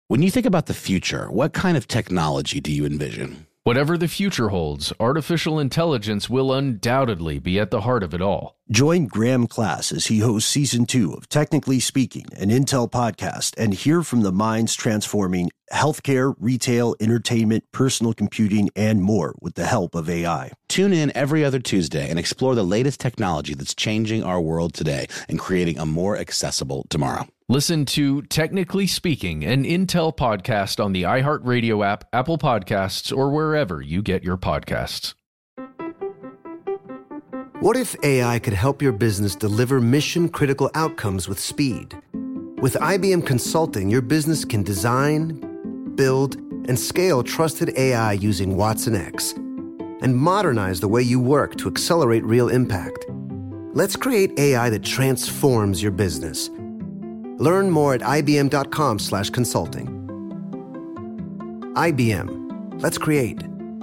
When you think about the future, what kind of technology do you envision? Whatever the future holds, artificial intelligence will undoubtedly be at the heart of it all. Join Graham Class as he hosts Season 2 of Technically Speaking, an Intel podcast, and hear from the minds transforming healthcare, retail, entertainment, personal computing, and more with the help of AI. Tune in every other Tuesday and explore the latest technology that's changing our world today and creating a more accessible tomorrow. Listen to Technically Speaking, an Intel podcast on the iHeartRadio app, Apple Podcasts, or wherever you get your podcasts. What if AI could help your business deliver mission-critical outcomes with speed? With IBM Consulting, your business can design, build, and scale trusted AI using watsonx, and modernize the way you work to accelerate real impact. Let's create AI that transforms your business. Learn more at ibm.com/consulting. IBM. Let's create.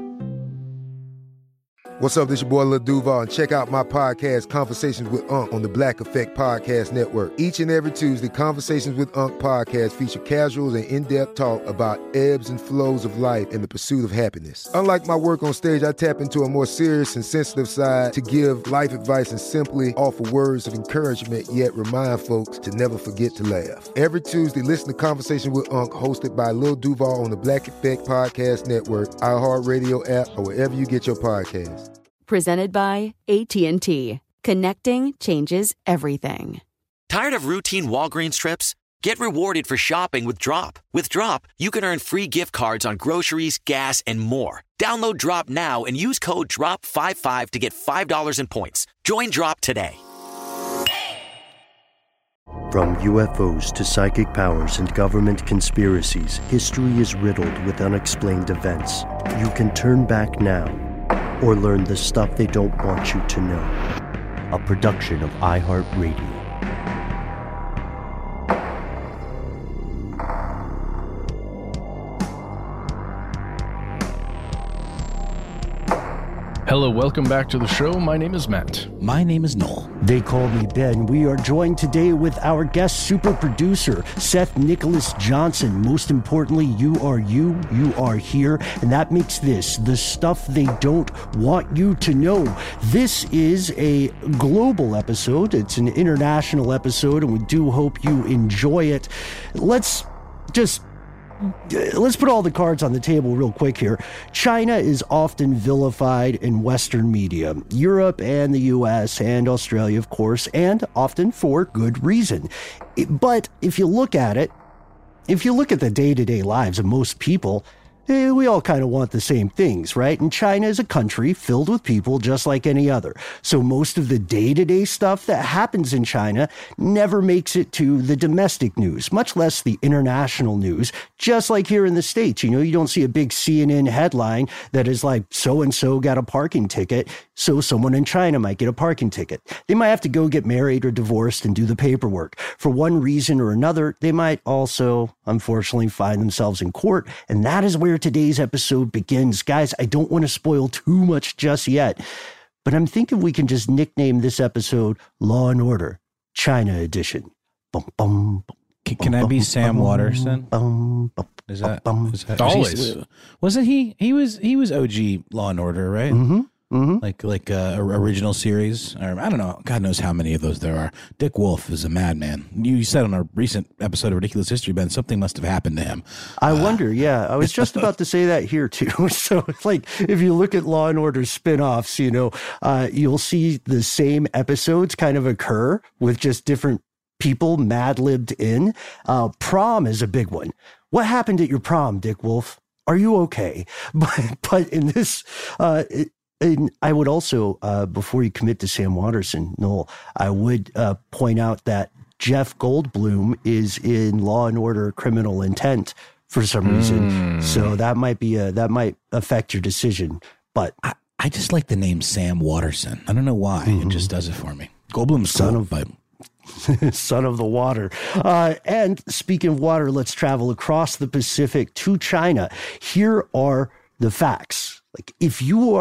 What's up, this your boy Lil Duval, and check out my podcast, Conversations with Unc, on the Black Effect Podcast Network. Each and every Tuesday, Conversations with Unc podcast feature casual and in-depth talk about ebbs and flows of life and the pursuit of happiness. Unlike my work on stage, I tap into a more serious and sensitive side to give life advice and simply offer words of encouragement, yet remind folks to never forget to laugh. Every Tuesday, listen to Conversation with Unc, hosted by Lil Duval on the Black Effect Podcast Network, iHeartRadio app, or wherever you get your podcasts. Presented by AT&T. Connecting changes everything. Tired of routine Walgreens trips? Get rewarded for shopping with Drop. With Drop, you can earn free gift cards on groceries, gas, and more. Download Drop now and use code DROP55 to get $5 in points. Join Drop today. From UFOs to psychic powers and government conspiracies, history is riddled with unexplained events. You can turn back now or learn the stuff they don't want you to know. A production of iHeartRadio. Hello, welcome back to the show. My name is Matt. My name is Noel. They call me Ben. We are joined today with our guest super producer, Seth Nicholas Johnson. Most importantly, you are here, and that makes this the stuff they don't want you to know. This is a global episode. It's an international episode, and we do hope you enjoy it. Let's put all the cards on the table real quick here. China is often vilified in Western media, Europe and the US and Australia, of course, and often for good reason. But if you look at the day-to-day lives of most people, we all kind of want the same things, right? And China is a country filled with people just like any other. So most of the day-to-day stuff that happens in China never makes it to the domestic news, much less the international news. Just like here in the States, you don't see a big CNN headline that is like, so-and-so got a parking ticket, so someone in China might get a parking ticket. They might have to go get married or divorced and do the paperwork. For one reason or another, they might also, unfortunately, find themselves in court, and that is where today's episode begins. Guys, I don't want to spoil too much just yet, but I'm thinking we can just nickname this episode Law and Order, China Edition. Bum, bum, bum, can I be Sam Waterston? Is that always? Wasn't he? He was OG Law and Order, right? Mm-hmm. Mm-hmm. Like original series, or I don't know. God knows how many of those there are. Dick Wolf is a madman. You said on a recent episode of Ridiculous History, Ben, something must have happened to him. I wonder. Yeah, I was just about to say that here too. So, like, if you look at Law and Order spinoffs, you'll see the same episodes kind of occur with just different people mad-libbed in. Prom is a big one. What happened at your prom, Dick Wolf? Are you okay? But in this. And I would also, before you commit to Sam Waterston, Noel, I would point out that Jeff Goldblum is in Law and Order Criminal Intent for some reason. So that might affect your decision. But I just like the name Sam Waterston. I don't know why. It just does it for me. Goldblum's son cool, son of the water. And speaking of water, let's travel across the Pacific to China. Here are the facts. Like, if you are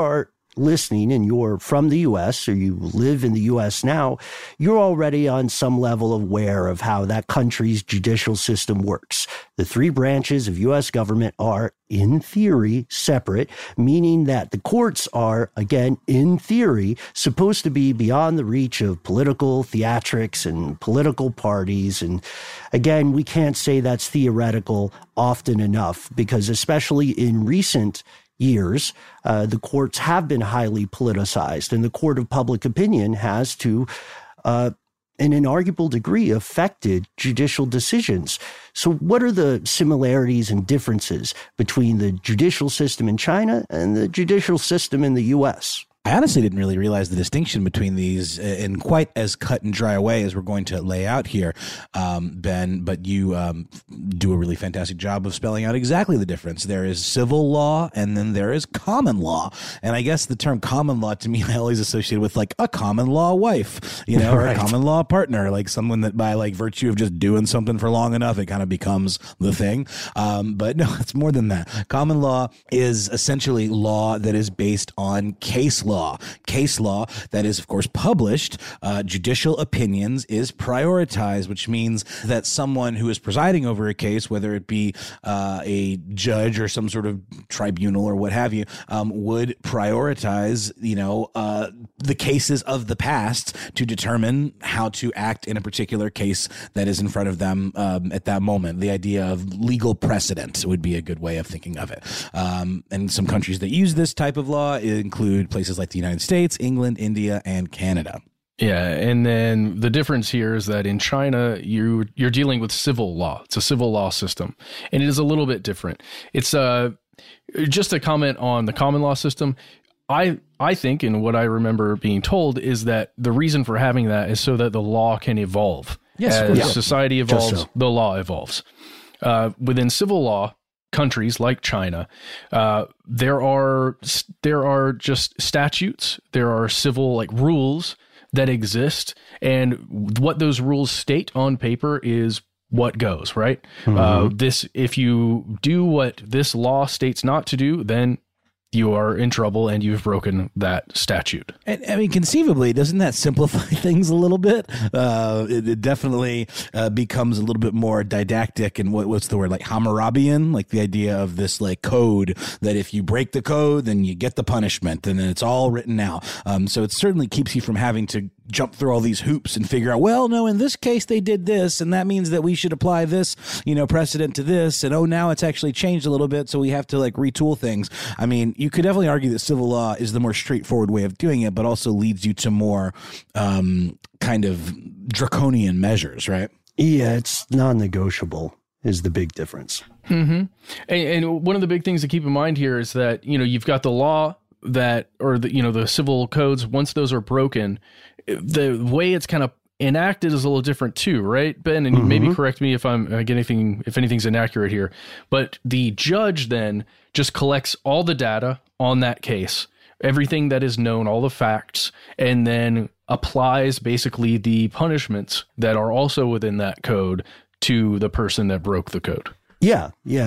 listening and you're from the U.S. or you live in the U.S. now, you're already on some level aware of how that country's judicial system works. The three branches of U.S. government are, in theory, separate, meaning that the courts are, again, in theory, supposed to be beyond the reach of political theatrics and political parties. And again, we can't say that's theoretical often enough, because especially in recent years, the courts have been highly politicized, and the court of public opinion has to, in an inarguable degree, affected judicial decisions. So what are the similarities and differences between the judicial system in China and the judicial system in the U.S.? I honestly didn't really realize the distinction between these in quite as cut and dry a way as we're going to lay out here, Ben, but you do a really fantastic job of spelling out exactly the difference. There is civil law and then there is common law. And I guess the term common law to me, I always associate with like a common law wife, you know, or a common law partner, like someone that by like virtue of just doing something for long enough, it kind of becomes the thing. But no, it's more than that. Common law is essentially law that is based on case law. Case law that is, of course, published. Judicial opinions is prioritized, which means that someone who is presiding over a case, whether it be a judge or some sort of tribunal or what have you, would prioritize, the cases of the past to determine how to act in a particular case that is in front of them at that moment. The idea of legal precedent would be a good way of thinking of it. And some countries that use this type of law include places like the United States, England, India, and Canada. Yeah, and then the difference here is that in China, you're dealing with civil law. It's a civil law system, and it is a little bit different. It's just a comment on the common law system. I think, and what I remember being told, is that the reason for having that is so that the law can evolve. Yes, as society evolves, the law evolves. Within civil law, countries like China, there are just statutes, there are civil like rules that exist, and what those rules state on paper is what goes, right? Mm-hmm. If you do what this law states not to do, then you are in trouble and you've broken that statute. And I mean, conceivably, doesn't that simplify things a little bit? It definitely becomes a little bit more didactic and what's the word, like Hammurabian, like the idea of this like code that if you break the code, then you get the punishment, and then it's all written out. So it certainly keeps you from having to jump through all these hoops and figure out, well, no, in this case they did this, and that means that we should apply this, precedent to this, and now it's actually changed a little bit, so we have to like retool things. I mean, you could definitely argue that civil law is the more straightforward way of doing it, but also leads you to more kind of draconian measures, right? Yeah, it's non-negotiable is the big difference. Mm-hmm. And one of the big things to keep in mind here is that, you've got the law the civil codes, once those are broken, the way it's kind of enacted is a little different too, right, Ben? And maybe correct me if if anything's inaccurate here, but the judge then just collects all the data on that case, everything that is known, all the facts, and then applies basically the punishments that are also within that code to the person that broke the code. Yeah.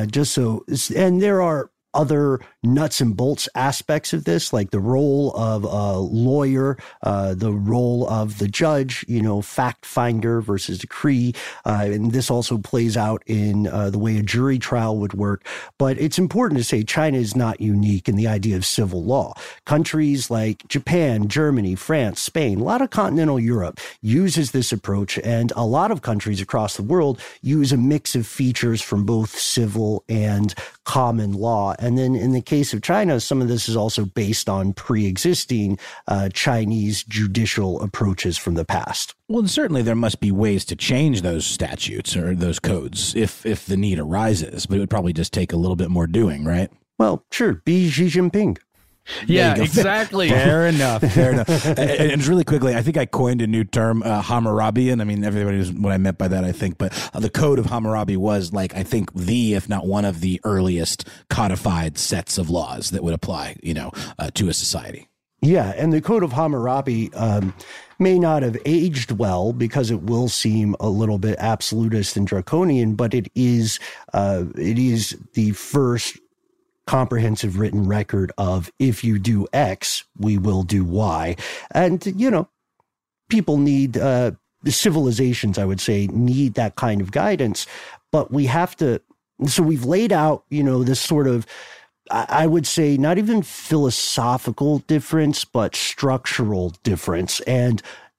And there are other nuts and bolts aspects of this, like the role of a lawyer, the role of the judge, fact finder versus decree. And this also plays out in the way a jury trial would work. But it's important to say China is not unique in the idea of civil law. Countries like Japan, Germany, France, Spain, a lot of continental Europe uses this approach. And a lot of countries across the world use a mix of features from both civil and common law. And then in the case of China, some of this is also based on pre-existing Chinese judicial approaches from the past. Well, and certainly there must be ways to change those statutes or those codes if the need arises, but it would probably just take a little bit more doing, right? Well, sure. Be Xi Jinping. Yeah, exactly. Fair enough. And really quickly, I think I coined a new term, Hammurabian. I mean, everybody knows what I meant by that, I think. But the Code of Hammurabi was I think if not one of the earliest codified sets of laws that would apply, to a society. Yeah, and the Code of Hammurabi may not have aged well because it will seem a little bit absolutist and draconian, but it is the first comprehensive written record of if you do X, we will do Y. And, you know, people need, civilizations, I would say, need that kind of guidance. But we have to, so we've laid out, you know, this sort of, I would say, not even philosophical difference, but structural difference. And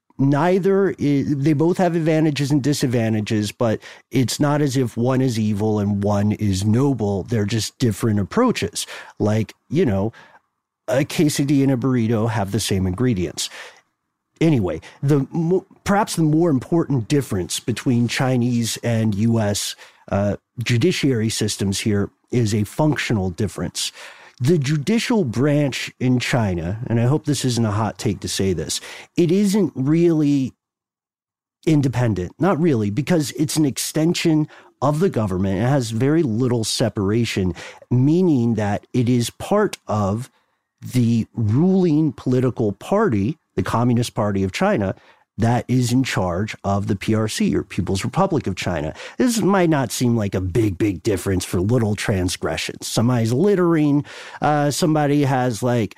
they both have advantages and disadvantages, but it's not as if one is evil and one is noble. They're just different approaches. Like, you know, a quesadilla and a burrito have the same ingredients. Anyway, perhaps the more important difference between Chinese and U.S. Judiciary systems here is a functional difference. The judicial branch in China, and I hope this isn't a hot take to say this, it isn't really independent. Not really, because it's an extension of the government. It has very little separation, meaning that it is part of the ruling political party, the Communist Party of China, that is in charge of the PRC, or People's Republic of China. This might not seem like a big difference for little transgressions. Somebody's littering, somebody has like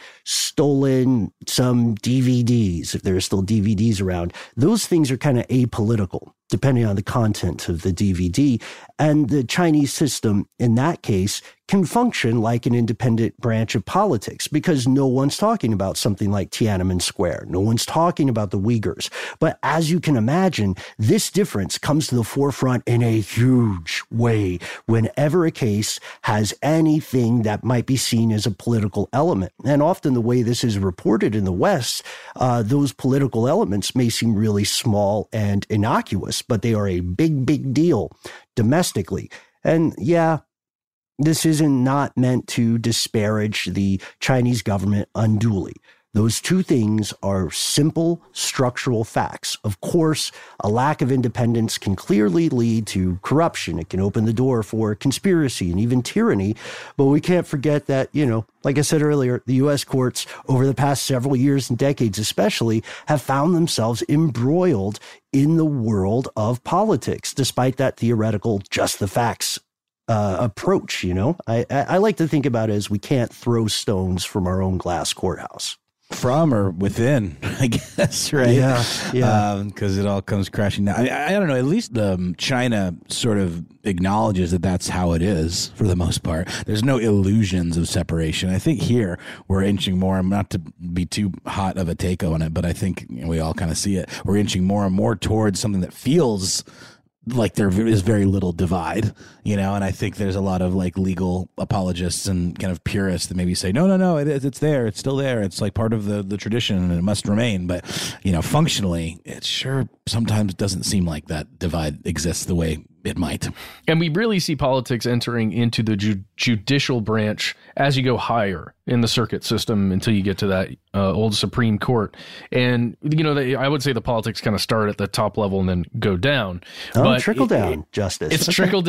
stolen some DVDs, if there are still DVDs around. Those things are kind of apolitical, depending on the content of the DVD. And the Chinese system, in that case, can function like an independent branch of politics because no one's talking about something like Tiananmen Square. No one's talking about the Uyghurs. But as you can imagine, this difference comes to the forefront in a huge way whenever a case has anything that might be seen as a political element. And often the way this is reported in the West, those political elements may seem really small and innocuous, but they are a big deal domestically. And yeah, this isn't not meant to disparage the Chinese government unduly. Those two things are simple structural facts. Of course, a lack of independence can clearly lead to corruption. It can open the door for conspiracy and even tyranny. But we can't forget that, you know, like I said earlier, the U.S. courts over the past several years and decades especially have found themselves embroiled in the world of politics, despite that theoretical just the facts approach. You know, I like to think about it as we can't throw stones from our own glass courthouse. From or within, I guess, right? Yeah. Because it all comes crashing down. I don't know. At least China sort of acknowledges that that's how it is for the most part. There's no illusions of separation. I think here we're inching more. Not to be too hot of a take on it, but I think we all kind of see it. We're inching more and more towards something that feels like there is very little divide, you know, and I think there's a lot of like legal apologists and kind of purists that maybe say, no, it's there. It's still there. It's like part of the tradition and it must remain. But, you know, functionally, it sure sometimes doesn't seem like that divide exists the way it might. And we really see politics entering into the judicial branch as you go higher in the circuit system until you get to that old Supreme Court. And, you know, I would say the politics kind of start at the top level and then go down. Oh, but trickle down justice. It's trickle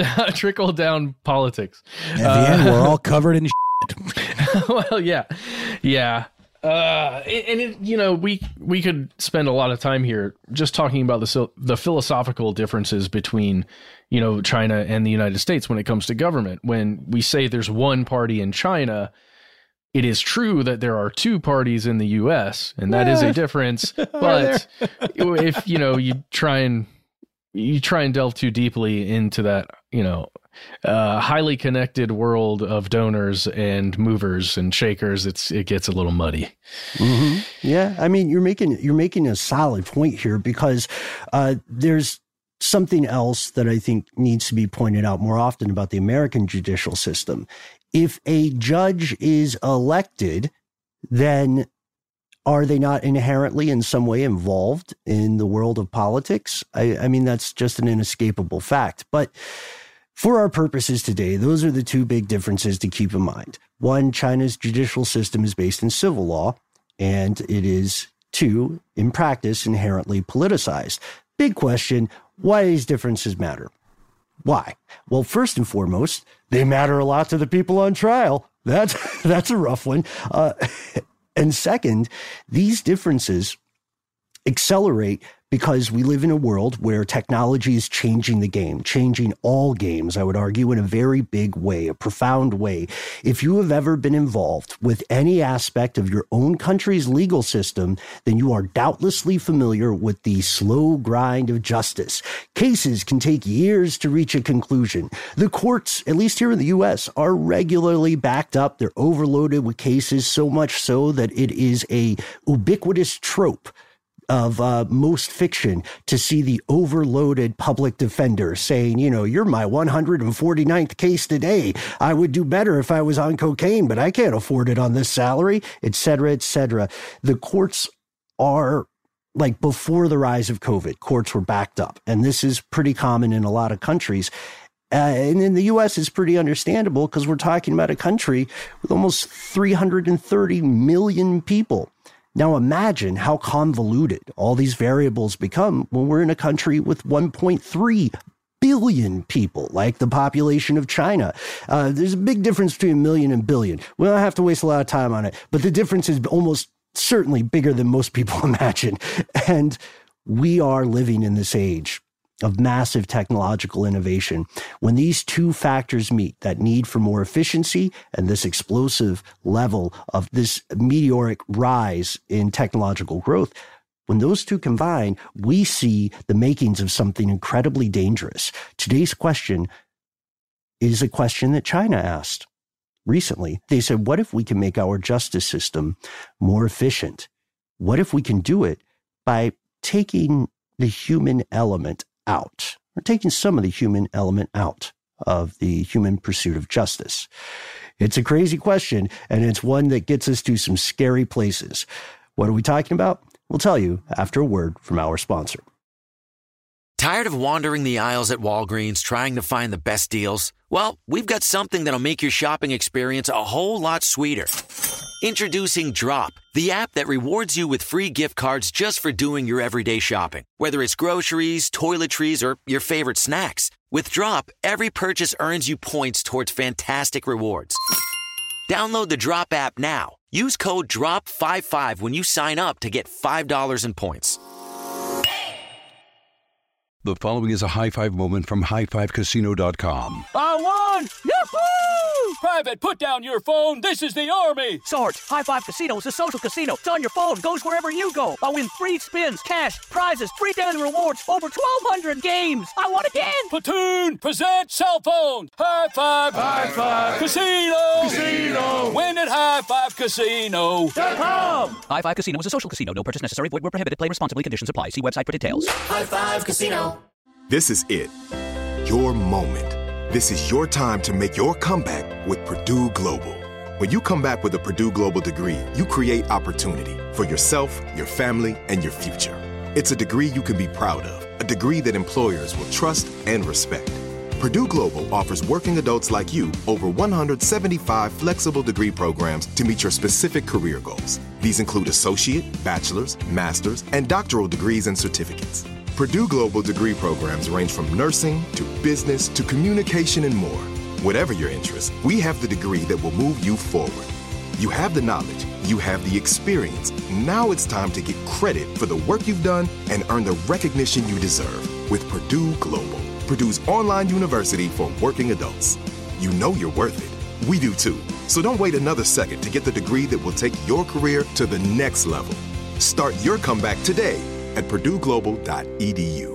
down politics. At the end, we're all covered in shit. Well, yeah. And it, you know, we could spend a lot of time here just talking about the philosophical differences between, you know, China and the United States when it comes to government. When we say there's one party in China, it is true that there are two parties in the U.S., and that is a difference. But if, you know, you try and delve too deeply into that, you know, highly connected world of donors and movers and shakers, it gets a little muddy. Mm-hmm. Yeah, I mean, you're making a solid point here because there's something else that I think needs to be pointed out more often about the American judicial system. If a judge is elected, then are they not inherently in some way involved in the world of politics? I mean, that's just an inescapable fact. But for our purposes today, those are the two big differences to keep in mind. One, China's judicial system is based in civil law, and it is, two, in practice, inherently politicized. Big question, why do these differences matter? Why? Well, first and foremost, they matter a lot to the people on trial. That's a rough one. And second, these differences accelerate because we live in a world where technology is changing the game, changing all games, I would argue, in a very big way, a profound way. If you have ever been involved with any aspect of your own country's legal system, then you are doubtlessly familiar with the slow grind of justice. Cases can take years to reach a conclusion. The courts, at least here in the U.S., are regularly backed up. They're overloaded with cases, so much so that it is a ubiquitous trope of most fiction to see the overloaded public defender saying, you know, you're my 149th case today. I would do better if I was on cocaine, but I can't afford it on this salary, et cetera, et cetera. The courts are like before the rise of COVID, courts were backed up. And this is pretty common in a lot of countries. And in the U.S., it's pretty understandable because we're talking about a country with almost 330 million people. Now imagine how convoluted all these variables become when we're in a country with 1.3 billion people, like the population of China. There's a big difference between a million and billion. We don't have to waste a lot of time on it, but the difference is almost certainly bigger than most people imagine. And we are living in this age of massive technological innovation. When these two factors meet, that need for more efficiency and this explosive level of this meteoric rise in technological growth, when those two combine, we see the makings of something incredibly dangerous. Today's question is a question that China asked recently. They said, what if we can make our justice system more efficient? What if we can do it by taking the human element out, or taking some of the human element out of the human pursuit of justice? It's a crazy question, and it's one that gets us to some scary places. What are we talking about? We'll tell you after a word from our sponsor. Tired of wandering the aisles at Walgreens trying to find the best deals? Well, we've got something that'll make your shopping experience a whole lot sweeter. Introducing Drop, the app that rewards you with free gift cards just for doing your everyday shopping. Whether it's groceries, toiletries, or your favorite snacks. With Drop, every purchase earns you points towards fantastic rewards. Download the Drop app now. Use code DROP55 when you sign up to get $5 in points. The following is a high-five moment from highfivecasino.com. I won! Yahoo! Private, put down your phone. This is the Army. Sarge, High Five Casino is a social casino. It's on your phone. Goes wherever you go. I win free spins, cash, prizes, free daily rewards, over 1,200 games. I won again. Platoon, present cell phone. High Five. High Five. Casino. Casino. Win at highfivecasino.com. High Five Casino is a social casino. No purchase necessary. Void where prohibited. Play responsibly. Conditions apply. See website for details. High Five Casino. This is it. Your moment. This is your time to make your comeback with Purdue Global. When you come back with a Purdue Global degree, you create opportunity for yourself, your family, and your future. It's a degree you can be proud of, a degree that employers will trust and respect. Purdue Global offers working adults like you over 175 flexible degree programs to meet your specific career goals. These include associate, bachelor's, master's, and doctoral degrees and certificates. Purdue Global degree programs range from nursing to business to communication and more. Whatever your interest, we have the degree that will move you forward. You have the knowledge, you have the experience. Now it's time to get credit for the work you've done and earn the recognition you deserve with Purdue Global, Purdue's online university for working adults. You know you're worth it. We do too. So don't wait another second to get the degree that will take your career to the next level. Start your comeback today at purdueglobal.edu.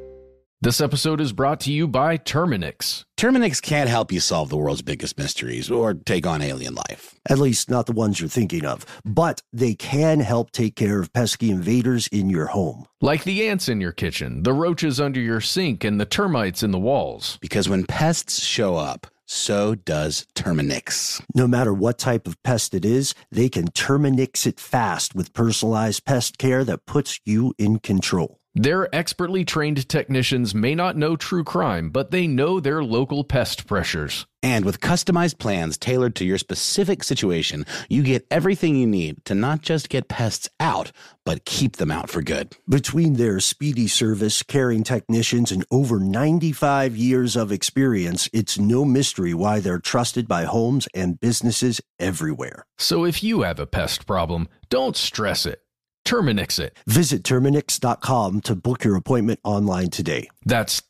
This episode is brought to you by Terminix. Terminix can't help you solve the world's biggest mysteries or take on alien life. At least not the ones you're thinking of. But they can help take care of pesky invaders in your home. Like the ants in your kitchen, the roaches under your sink, and the termites in the walls. Because when pests show up, so does Terminix. No matter what type of pest it is, they can Terminix it fast with personalized pest care that puts you in control. Their expertly trained technicians may not know true crime, but they know their local pest pressures. And with customized plans tailored to your specific situation, you get everything you need to not just get pests out, but keep them out for good. Between their speedy service, caring technicians, and over 95 years of experience, it's no mystery why they're trusted by homes and businesses everywhere. So if you have a pest problem, don't stress it. Terminix it. Visit Terminix.com to book your appointment online today. That's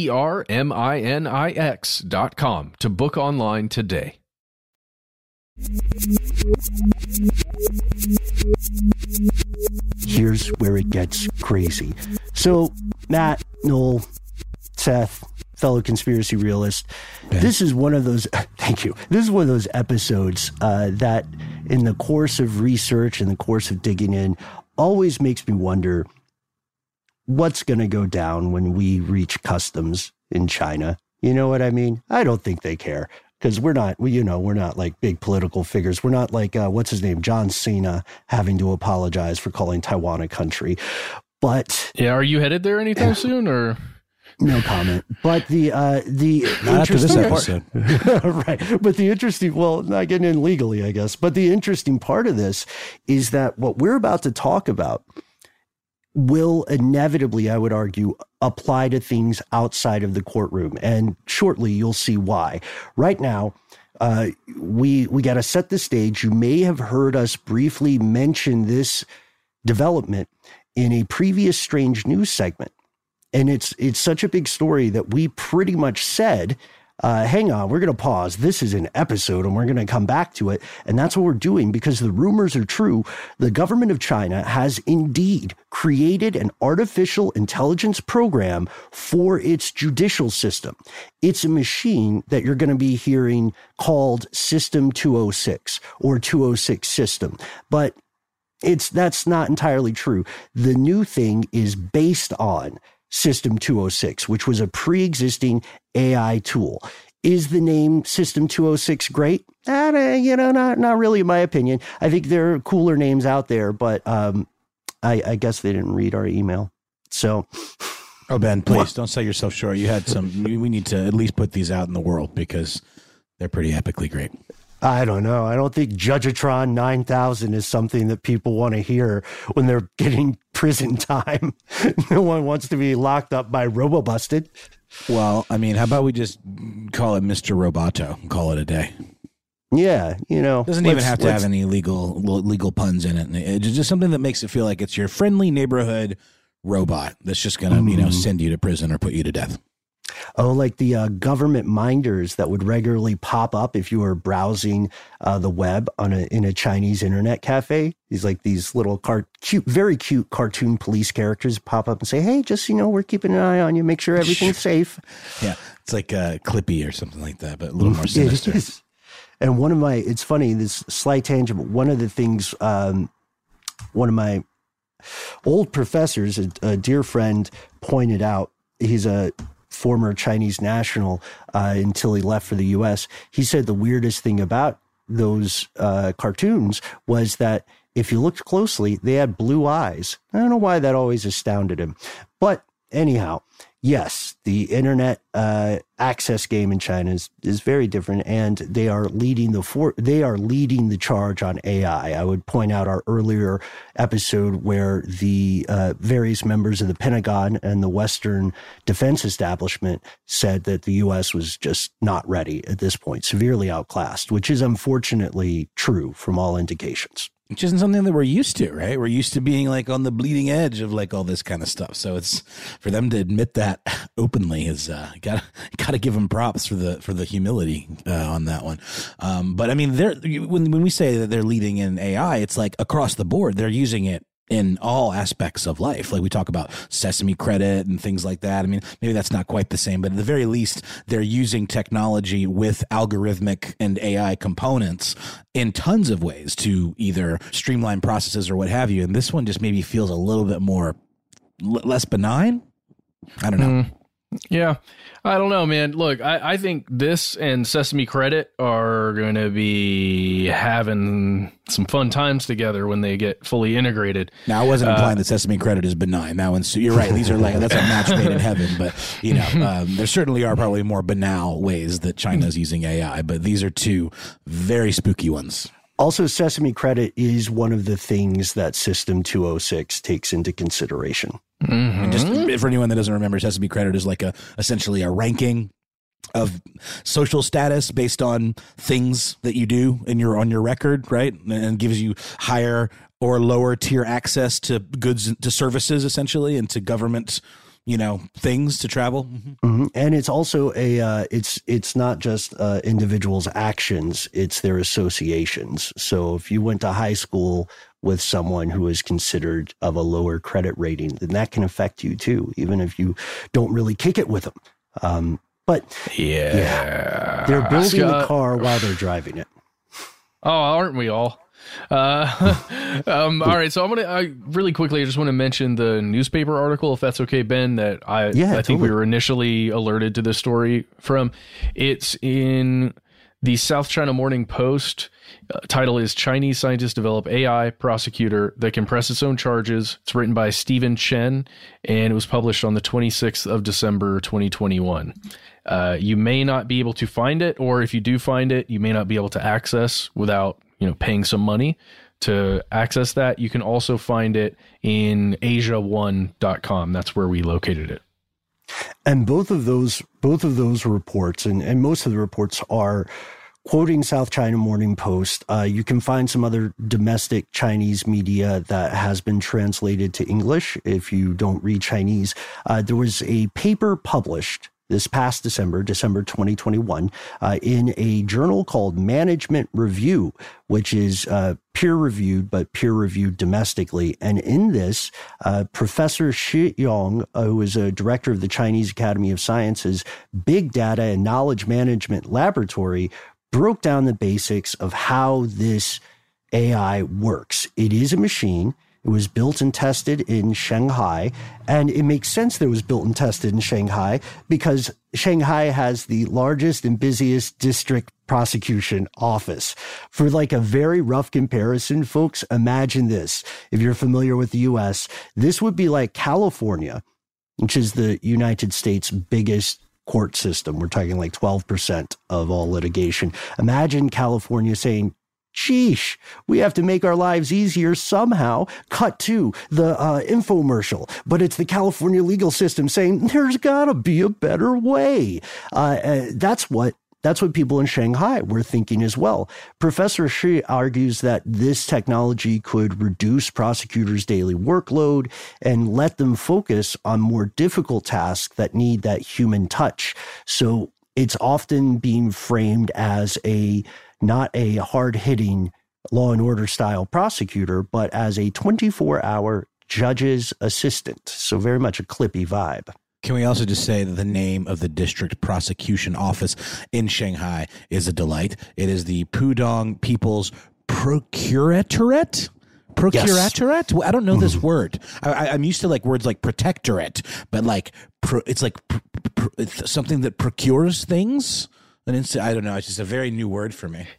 TERMINIX.com to book online today. Here's where it gets crazy. So, Matt, Noel, Seth, fellow conspiracy realist, this is one of those, thank you, this is one of those episodes that in the course of research, in the course of digging in, always makes me wonder what's going to go down when we reach customs in China. You know what I mean? I don't think they care. Because we're not like big political figures. We're not like, what's his name? John Cena having to apologize for calling Taiwan a country. But yeah, are you headed there anytime soon or? No comment. But the not after this episode. Right. But the interesting, well, not getting in legally, I guess. But the interesting part of this is that what we're about to talk about will inevitably, I would argue, apply to things outside of the courtroom. And shortly, you'll see why. Right now, we got to set the stage. You may have heard us briefly mention this development in a previous Strange News segment. And it's such a big story that we pretty much said, hang on, we're going to pause. This is an episode and we're going to come back to it. And that's what we're doing because the rumors are true. The government of China has indeed created an artificial intelligence program for its judicial system. It's a machine that you're going to be hearing called System 206 or 206 system. But that's not entirely true. The new thing is based on System 206, which was a pre-existing AI tool. Is the name System 206 great? Not really in my opinion. I think there are cooler names out there, but I guess they didn't read our email. So, oh, Ben, please don't sell yourself short. You had some. We need to at least put these out in the world because they're pretty epically great. I don't know. I don't think Judgetron 9000 is something that people want to hear when they're getting prison time. No one wants to be locked up by RoboBusted. Well, I mean, how about we just call it Mr. Roboto and call it a day? Yeah, doesn't even have to have any legal puns in it. It's just something that makes it feel like it's your friendly neighborhood robot that's just going to, send you to prison or put you to death. Oh, like the government minders that would regularly pop up if you were browsing the web in a Chinese internet cafe. These little very cute cartoon police characters pop up and say, "Hey, just we're keeping an eye on you. Make sure everything's safe." Yeah, it's like Clippy or something like that, but a little more sinister. And it's funny, this slight tangent. But one of the things, one of my old professors, a dear friend, pointed out. He's a former Chinese national until he left for the U.S. He said the weirdest thing about those cartoons was that if you looked closely, they had blue eyes. I don't know why that always astounded him. But anyhow, yes, the internet access game in China is very different, and they are leading the charge on AI. I would point out our earlier episode where the various members of the Pentagon and the Western defense establishment said that the U.S. was just not ready at this point, severely outclassed, which is unfortunately true from all indications. Which isn't something that we're used to, right? We're used to being like on the bleeding edge of like all this kind of stuff. So it's for them to admit that openly is got to give them props for the humility on that one. But I mean, when we say that they're leading in AI, it's like across the board. They're using it in all aspects of life. Like we talk about Sesame Credit and things like that. I mean, maybe that's not quite the same, but at the very least, they're using technology with algorithmic and AI components in tons of ways to either streamline processes or what have you. And this one just maybe feels a little bit more less benign. I don't know. Yeah, I don't know, man. Look, I think this and Sesame Credit are going to be having some fun times together when they get fully integrated. Now, I wasn't implying that Sesame Credit is benign. That one's, you're right. These are that's a match made in heaven. But, there certainly are probably more banal ways that China's using AI. But these are two very spooky ones. Also, Sesame Credit is one of the things that System 206 takes into consideration. Mm-hmm. And just for anyone that doesn't remember, Sesame Credit is like essentially a ranking of social status based on things that you do on your record, right? And gives you higher or lower tier access to goods, to services, essentially, and to government, things to travel. Mm-hmm. And it's also it's not just individuals' actions, it's their associations. So if you went to high school with someone who is considered of a lower credit rating, then that can affect you too, even if you don't really kick it with them. But they're building the car while they're driving it. Oh, aren't we all? All right, so I really quickly, I just want to mention the newspaper article, if that's okay, Ben, that I think we were initially alerted to this story from. It's in the South China Morning Post. Title is Chinese Scientists Develop AI Prosecutor That Can Press Its Own Charges. It's written by Stephen Chen, and it was published on the 26th of December, 2021. You may not be able to find it, or if you do find it, you may not be able to access without paying some money to access that. You can also find it in Asia1.com. That's where we located it. And both of those reports, and most of the reports are quoting South China Morning Post. You can find some other domestic Chinese media that has been translated to English if you don't read Chinese. There was a paper published this past December 2021, in a journal called Management Review, which is peer-reviewed, but peer-reviewed domestically. And in this, Professor Shi Yong, who is a director of the Chinese Academy of Sciences Big Data and Knowledge Management Laboratory, broke down the basics of how this AI works. It is a machine. It was built and tested in Shanghai, and it makes sense that it was built and tested in Shanghai because Shanghai has the largest and busiest district prosecution office. For like a very rough comparison, folks, imagine this. If you're familiar with the U.S., this would be like California, which is the United States' biggest court system. We're talking like 12% of all litigation. Imagine California saying, sheesh, we have to make our lives easier somehow. Cut to the infomercial, but it's the California legal system saying there's got to be a better way. That's what people in Shanghai were thinking as well. Professor Shi argues that this technology could reduce prosecutors' daily workload and let them focus on more difficult tasks that need that human touch. So it's often being framed as not a hard-hitting law and order style prosecutor, but as a 24-hour judge's assistant. So very much a Clippy vibe. Can we also just say that the name of the district prosecution office in Shanghai is a delight? It is the Pudong People's Procuratorate? Procuratorate? Well, I don't know this word. I'm used to like words like protectorate, but like it's like it's something that procures things. I don't know. It's just a very new word for me.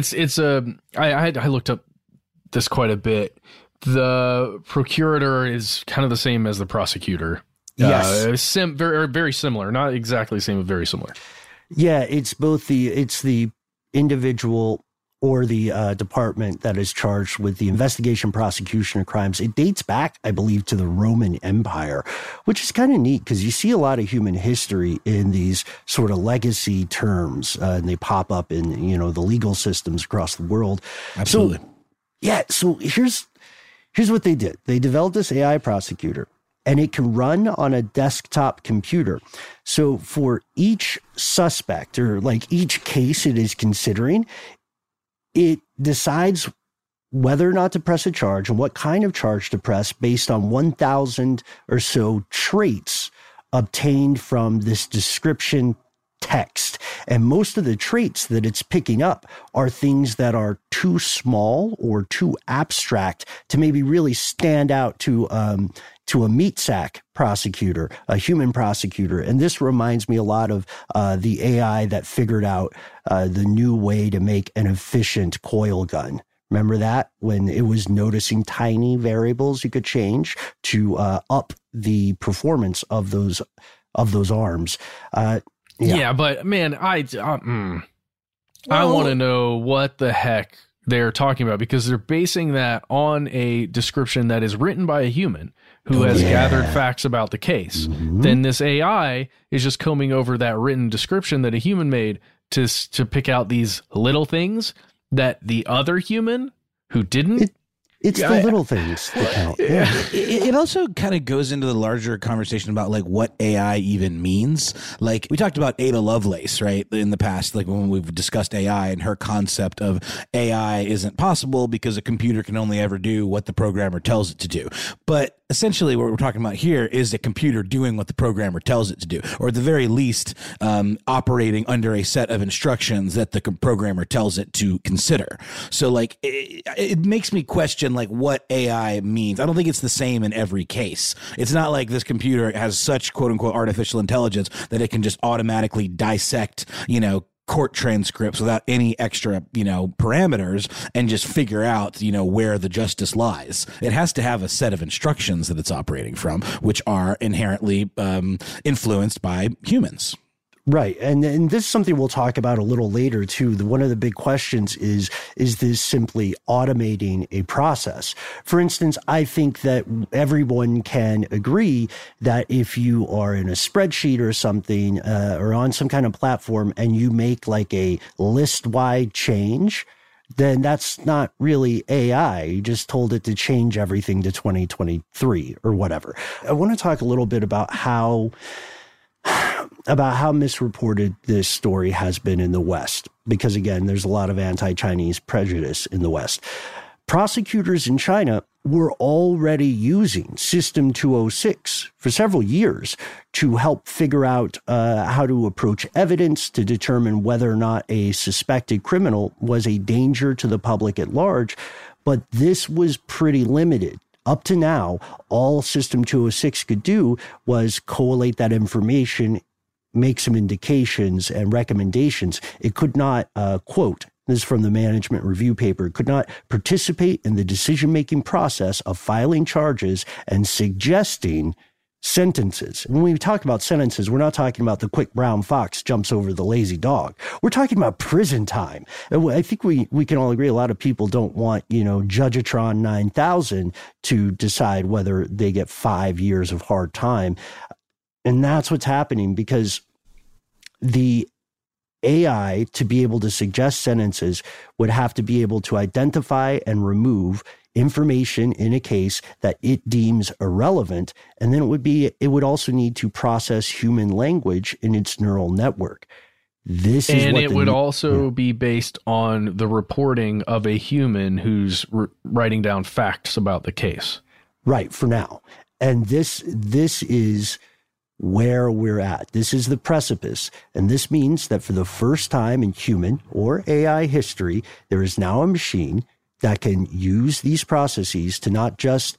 I looked up this quite a bit. The procurator is kind of the same as the prosecutor. Yes. Very, very similar. Not exactly the same, but very similar. Yeah, it's both the individual or the department that is charged with the investigation, prosecution of crimes. It dates back, I believe, to the Roman Empire, which is kind of neat because you see a lot of human history in these sort of legacy terms, and they pop up in, the legal systems across the world. Absolutely. So here's what they did. They developed this AI prosecutor, and it can run on a desktop computer. So for each suspect or like each case it is considering, it decides whether or not to press a charge and what kind of charge to press based on 1,000 or so traits obtained from this description text. And most of the traits that it's picking up are things that are too small or too abstract to maybe really stand out to a meat sack prosecutor, a human prosecutor. And this reminds me a lot of the AI that figured out the new way to make an efficient coil gun. Remember that? When it was noticing tiny variables you could change to up the performance of those arms. Yeah, but man, I want to know what the heck they're talking about, because they're basing that on a description that is written by a human who has gathered facts about the case. Mm-hmm. Then this AI is just combing over that written description that a human made to pick out these little things that the other human who didn't It's the little things that count. Yeah. It also kind of goes into the larger conversation about like what AI even means. Like we talked about Ada Lovelace, right, in the past, like when we've discussed AI and her concept of AI isn't possible because a computer can only ever do what the programmer tells it to do. But essentially what we're talking about here is a computer doing what the programmer tells it to do, or at the very least operating under a set of instructions that the programmer tells it to consider. So like it makes me question like what AI means. I don't think it's the same in every case. It's not like this computer has such quote unquote artificial intelligence that it can just automatically dissect, court transcripts without any extra, parameters and just figure out, where the justice lies. It has to have a set of instructions that it's operating from, which are inherently influenced by humans. Right. And this is something we'll talk about a little later, too. One of the big questions is this simply automating a process? For instance, I think that everyone can agree that if you are in a spreadsheet or something or on some kind of platform and you make like a list-wide change, then that's not really AI. You just told it to change everything to 2023 or whatever. I want to talk a little bit about how misreported this story has been in the West, because again, there's a lot of anti-Chinese prejudice in the West. Prosecutors in China were already using System 206 for several years to help figure out how to approach evidence to determine whether or not a suspected criminal was a danger to the public at large. But this was pretty limited. Up to now, all System 206 could do was collate that information, make some indications and recommendations. It could not, quote, this is from the management review paper, could not participate in the decision-making process of filing charges and suggesting sentences. When we talk about sentences, we're not talking about the quick brown fox jumps over the lazy dog. We're talking about prison time. And I think we can all agree a lot of people don't want, Judgeatron 9000 to decide whether they get 5 years of hard time. And that's what's happening, because the AI, to be able to suggest sentences, would have to be able to identify and remove information in a case that it deems irrelevant. And then it would also need to process human language in its neural network. And it would also be based on the reporting of a human who's writing down facts about the case. Right, for now. And this is where we're at. This is the precipice. And this means that for the first time in human or AI history, there is now a machine that can use these processes to not just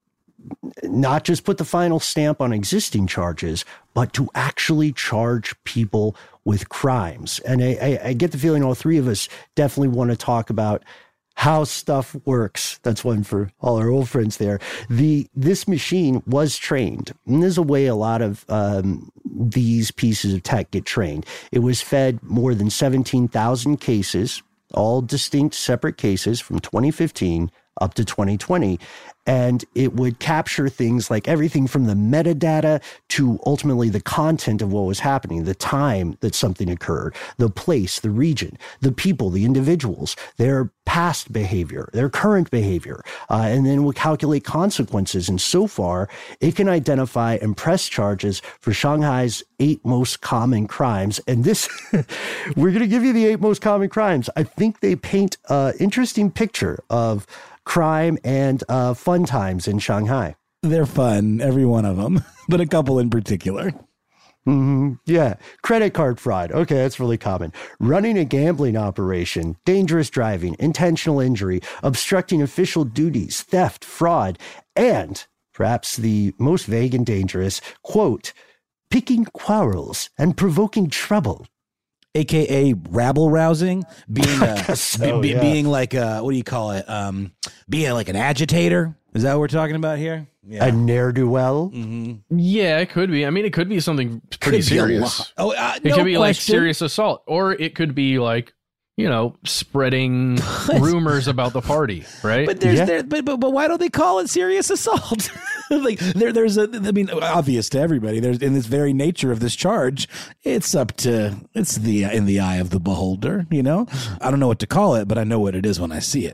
put the final stamp on existing charges, but to actually charge people with crimes. And I get the feeling all three of us definitely want to talk about how stuff works. That's one for all our old friends there. This machine was trained. And there's a way a lot of these pieces of tech get trained. It was fed more than 17,000 cases, all distinct separate cases from 2015 up to 2020. And it would capture things like everything from the metadata to ultimately the content of what was happening, the time that something occurred, the place, the region, the people, the individuals, their past behavior, their current behavior, and then would calculate consequences. And so far, it can identify and press charges for Shanghai's 8 most common crimes. And this, we're going to give you the 8 most common crimes. I think they paint an interesting picture of crime and fun times in Shanghai. They're fun, every one of them, but a couple in particular. Mm-hmm. Yeah. Credit card fraud. Okay, that's really common. Running a gambling operation, dangerous driving, intentional injury, obstructing official duties, theft, fraud, and perhaps the most vague and dangerous, quote, picking quarrels and provoking trouble. AKA rabble rousing, being being like what do you call it? Being like an agitator. Is that what we're talking about here? Yeah. A ne'er-do-well? Mm-hmm. Yeah, it could be. I mean, it could be something pretty serious. It could be like serious assault, or it could be like, spreading rumors about the party, right? But why don't they call it serious assault? Like obvious to everybody. There's in this very nature of this charge, it's in the eye of the beholder. I don't know what to call it, but I know what it is when I see it.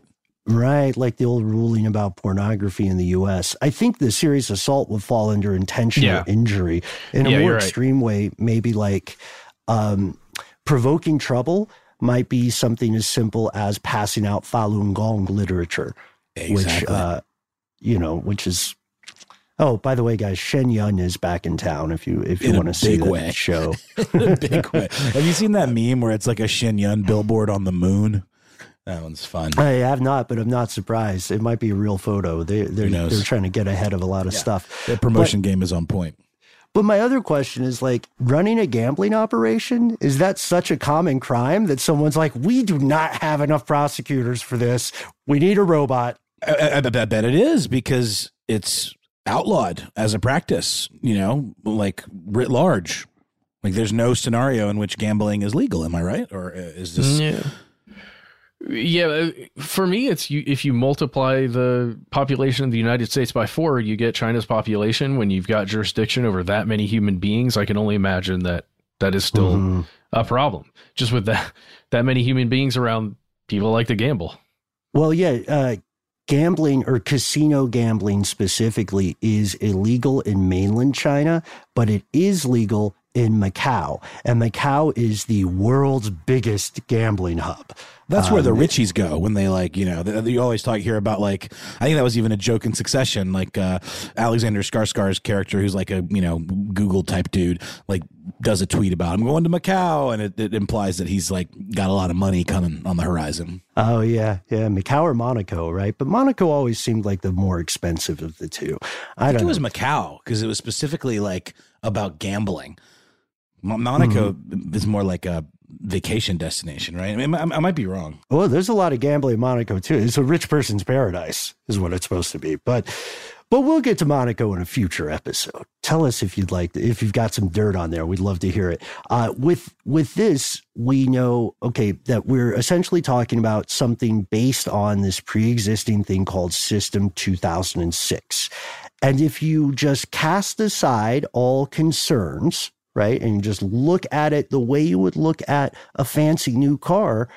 Right, like the old ruling about pornography in the U.S. I think the serious assault would fall under intentional injury. In a more extreme way, maybe like provoking trouble might be something as simple as passing out Falun Gong literature, which is. Oh, by the way, guys, Shen Yun is back in town. If you want to see that show, in a big way. Have you seen that meme where it's like a Shen Yun billboard on the moon? That one's fun. I have not, but I'm not surprised. It might be a real photo. They're trying to get ahead of a lot of stuff. Their promotion game is on point. But my other question is, like, running a gambling operation, is that such a common crime that someone's like, we do not have enough prosecutors for this. We need a robot. I bet it is, because it's outlawed as a practice, like writ large. Like there's no scenario in which gambling is legal. Am I right? Or is this... Yeah, for me, it's if you multiply the population of the United States by 4, you get China's population. When you've got jurisdiction over that many human beings, I can only imagine that is still a problem. Just with that many human beings around, people like to gamble. Well, gambling or casino gambling specifically is illegal in mainland China, but it is legal in Macau. And Macau is the world's biggest gambling hub. That's where the richies go when they you always hear about, like, I think that was even a joke in Succession, like Alexander Skarsgård's character, who's like a, Google type dude, like does a tweet about, I'm going to Macau. And it implies that he's like got a lot of money coming on the horizon. Oh, yeah. Yeah. Macau or Monaco, right? But Monaco always seemed like the more expensive of the two. I think it was Macau because it was specifically like about gambling. Monaco is more like a vacation destination, right? I mean, I might be wrong. Well, there's a lot of gambling in Monaco too. It's a rich person's paradise, is what it's supposed to be. But we'll get to Monaco in a future episode. Tell us if you've got some dirt on there. We'd love to hear it. With this, we know, that we're essentially talking about something based on this pre-existing thing called System 2006. And if you just cast aside all concerns, right, and just look at it the way you would look at a fancy new car,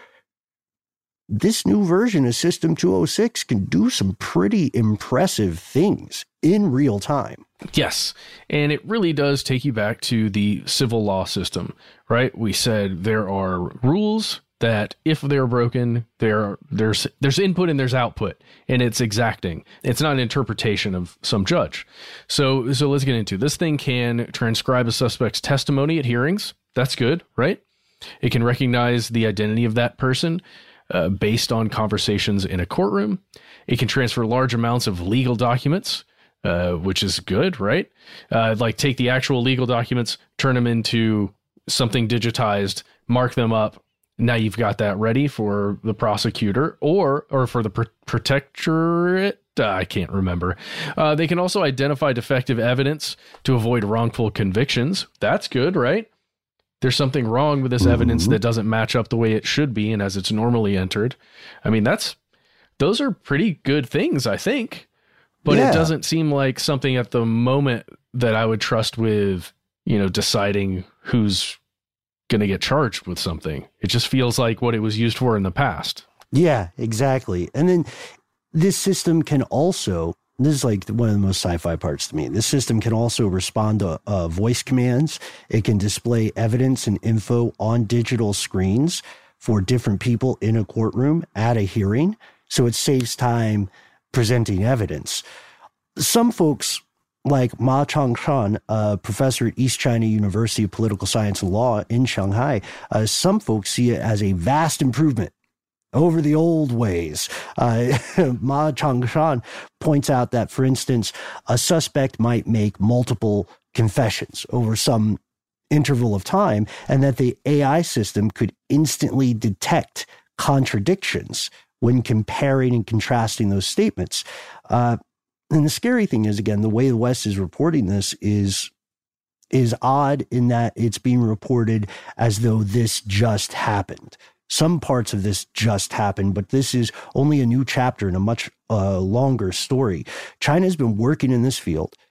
this new version of System 206 can do some pretty impressive things in real time. Yes, and it really does take you back to the civil law system, right? We said there are rules that if they're broken, there's input and there's output, and it's exacting. It's not an interpretation of some judge. So let's get into this. Thing can transcribe a suspect's testimony at hearings. That's good, right? It can recognize the identity of that person based on conversations in a courtroom. It can transfer large amounts of legal documents, which is good, right? Like take the actual legal documents, turn them into something digitized, mark them up. Now you've got that ready for the prosecutor or for the protectorate. I can't remember. They can also identify defective evidence to avoid wrongful convictions. That's good, right? There's something wrong with this evidence that doesn't match up the way it should be and as it's normally entered. I mean, those are pretty good things, I think. But it doesn't seem like something at the moment that I would trust with, deciding who's going to get charged with something. It just feels like what it was used for in the past. Yeah, exactly. And then this system can also, this is like one of the most sci-fi parts to me, this system can also respond to voice commands. It can display evidence and info on digital screens for different people in a courtroom at a hearing. So it saves time presenting evidence. Some folks, like Ma Changshan, a professor at East China University of Political Science and Law in Shanghai, some folks see it as a vast improvement over the old ways. Ma Changshan points out that, for instance, a suspect might make multiple confessions over some interval of time, and that the AI system could instantly detect contradictions when comparing and contrasting those statements. And the scary thing is, again, the way the West is reporting this is odd in that it's being reported as though this just happened. Some parts of this just happened, but this is only a new chapter in a much longer story. China's been working in this field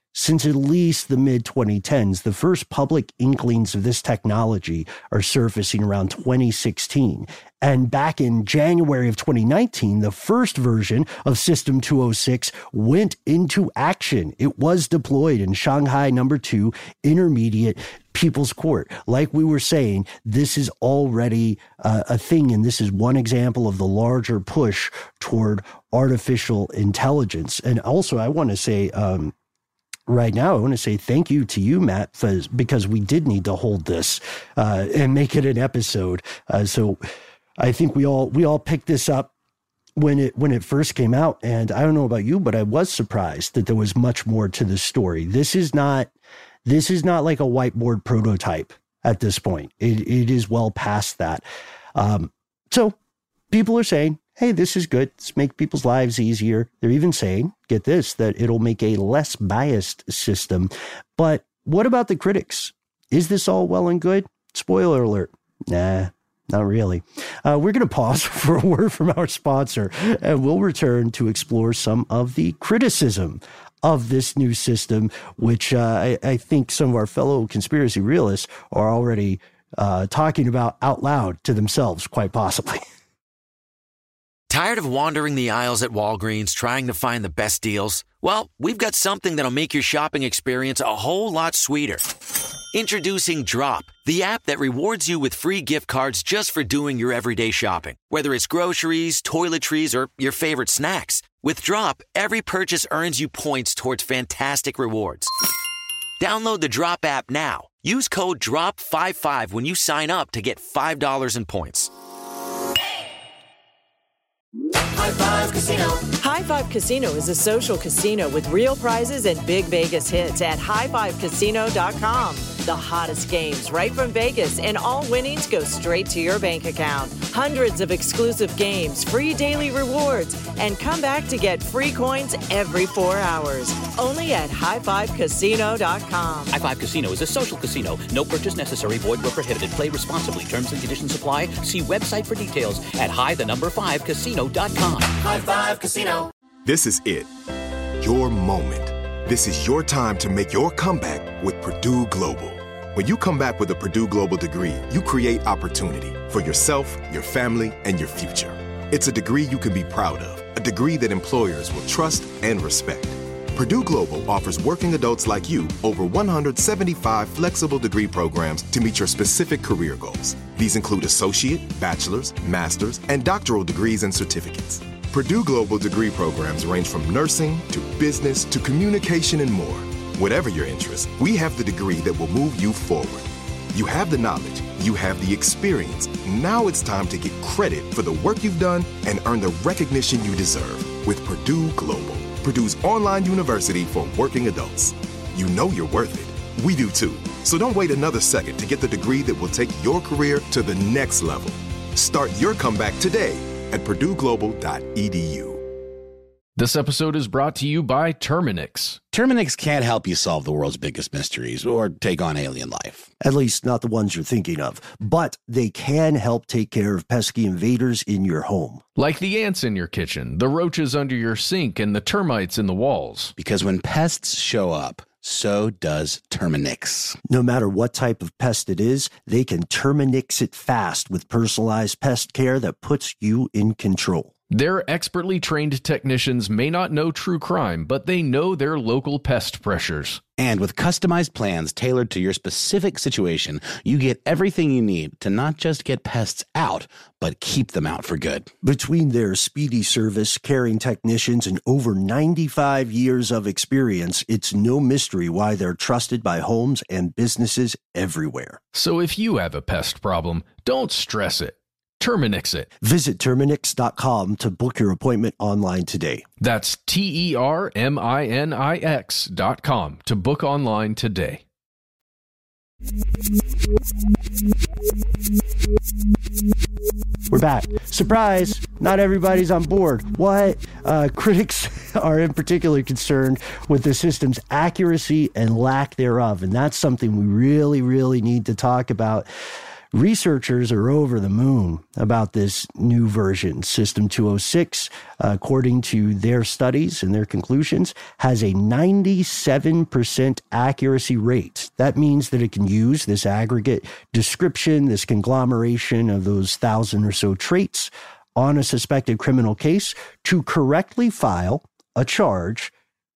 since at least the mid-2010s. The first public inklings of this technology are surfacing around 2016. And back in January of 2019, the first version of System 206 went into action. It was deployed in Shanghai No. 2 Intermediate People's Court. Like we were saying, this is already a thing, and this is one example of the larger push toward artificial intelligence. And also, I want to say, right now, I want to say thank you to you, Matt, because we did need to hold this and make it an episode. So I think we all picked this up when it first came out, and I don't know about you, but I was surprised that there was much more to the story. This is not like a whiteboard prototype at this point. It is well past that. So people are saying, hey, this is good. Let's make people's lives easier. They're even saying, get this, that it'll make a less biased system. But what about the critics? Is this all well and good? Spoiler alert. Nah, not really. We're going to pause for a word from our sponsor, and we'll return to explore some of the criticism of this new system, which I think some of our fellow conspiracy realists are already talking about out loud to themselves, quite possibly. Tired of wandering the aisles at Walgreens trying to find the best deals? Well, we've got something that'll make your shopping experience a whole lot sweeter. Introducing Drop, the app that rewards you with free gift cards just for doing your everyday shopping. Whether it's groceries, toiletries, or your favorite snacks. With Drop, every purchase earns you points towards fantastic rewards. Download the Drop app now. Use code DROP55 when you sign up to get $5 in points. High Five Casino. High Five Casino is a social casino with real prizes and big Vegas hits at highfivecasino.com. The hottest games right from Vegas, and all winnings go straight to your bank account. Hundreds of exclusive games, free daily rewards, and come back to get free coins every 4 hours. Only at highfivecasino.com. High Five Casino is a social casino. No purchase necessary. Void where prohibited. Play responsibly. Terms and conditions apply. See website for details at high5casino.com. High Five Casino. This is it. Your moment. This is your time to make your comeback with Purdue Global. When you come back with a Purdue Global degree, you create opportunity for yourself, your family, and your future. It's a degree you can be proud of, a degree that employers will trust and respect. Purdue Global offers working adults like you over 175 flexible degree programs to meet your specific career goals. These include associate, bachelor's, master's, and doctoral degrees and certificates. Purdue Global degree programs range from nursing to business to communication and more. Whatever your interest, we have the degree that will move you forward. You have the knowledge, you have the experience. Now it's time to get credit for the work you've done and earn the recognition you deserve with Purdue Global, Purdue's online university for working adults. You know you're worth it. We do too. So don't wait another second to get the degree that will take your career to the next level. Start your comeback today at purdueglobal.edu. This episode is brought to you by Terminix. Terminix can't help you solve the world's biggest mysteries or take on alien life. At least not the ones you're thinking of. But they can help take care of pesky invaders in your home. Like the ants in your kitchen, the roaches under your sink, and the termites in the walls. Because when pests show up, so does Terminix. No matter what type of pest it is, they can Terminix it fast with personalized pest care that puts you in control. Their expertly trained technicians may not know true crime, but they know their local pest pressures. And with customized plans tailored to your specific situation, you get everything you need to not just get pests out, but keep them out for good. Between their speedy service, caring technicians, and over 95 years of experience, it's no mystery why they're trusted by homes and businesses everywhere. So if you have a pest problem, don't stress it. Terminix it. Visit Terminix.com to book your appointment online today. That's TERMINIX.com to book online today. We're back. Surprise! Not everybody's on board. What? Critics are in particular concerned with the system's accuracy and lack thereof, and that's something we really, really need to talk about. Researchers are over the moon about this new version. System 206, according to their studies and their conclusions, has a 97% accuracy rate. That means that it can use this aggregate description, this conglomeration of those 1,000 or so traits on a suspected criminal case to correctly file a charge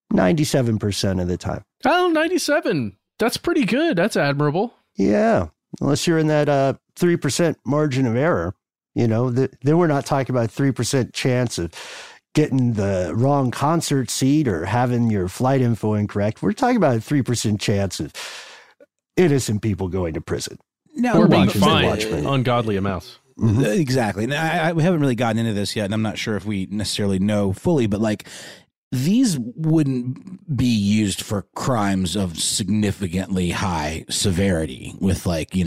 97% of the time. Oh, 97. That's pretty good. That's admirable. Yeah. Unless you're in that 3% margin of error, then we're not talking about 3% chance of getting the wrong concert seat or having your flight info incorrect. We're talking about a 3% chance of innocent people going to prison. No, or being fined ungodly amounts. Mm-hmm. Exactly. Now, we haven't really gotten into this yet, and I'm not sure if we necessarily know fully, but like, these wouldn't be used for crimes of significantly high severity with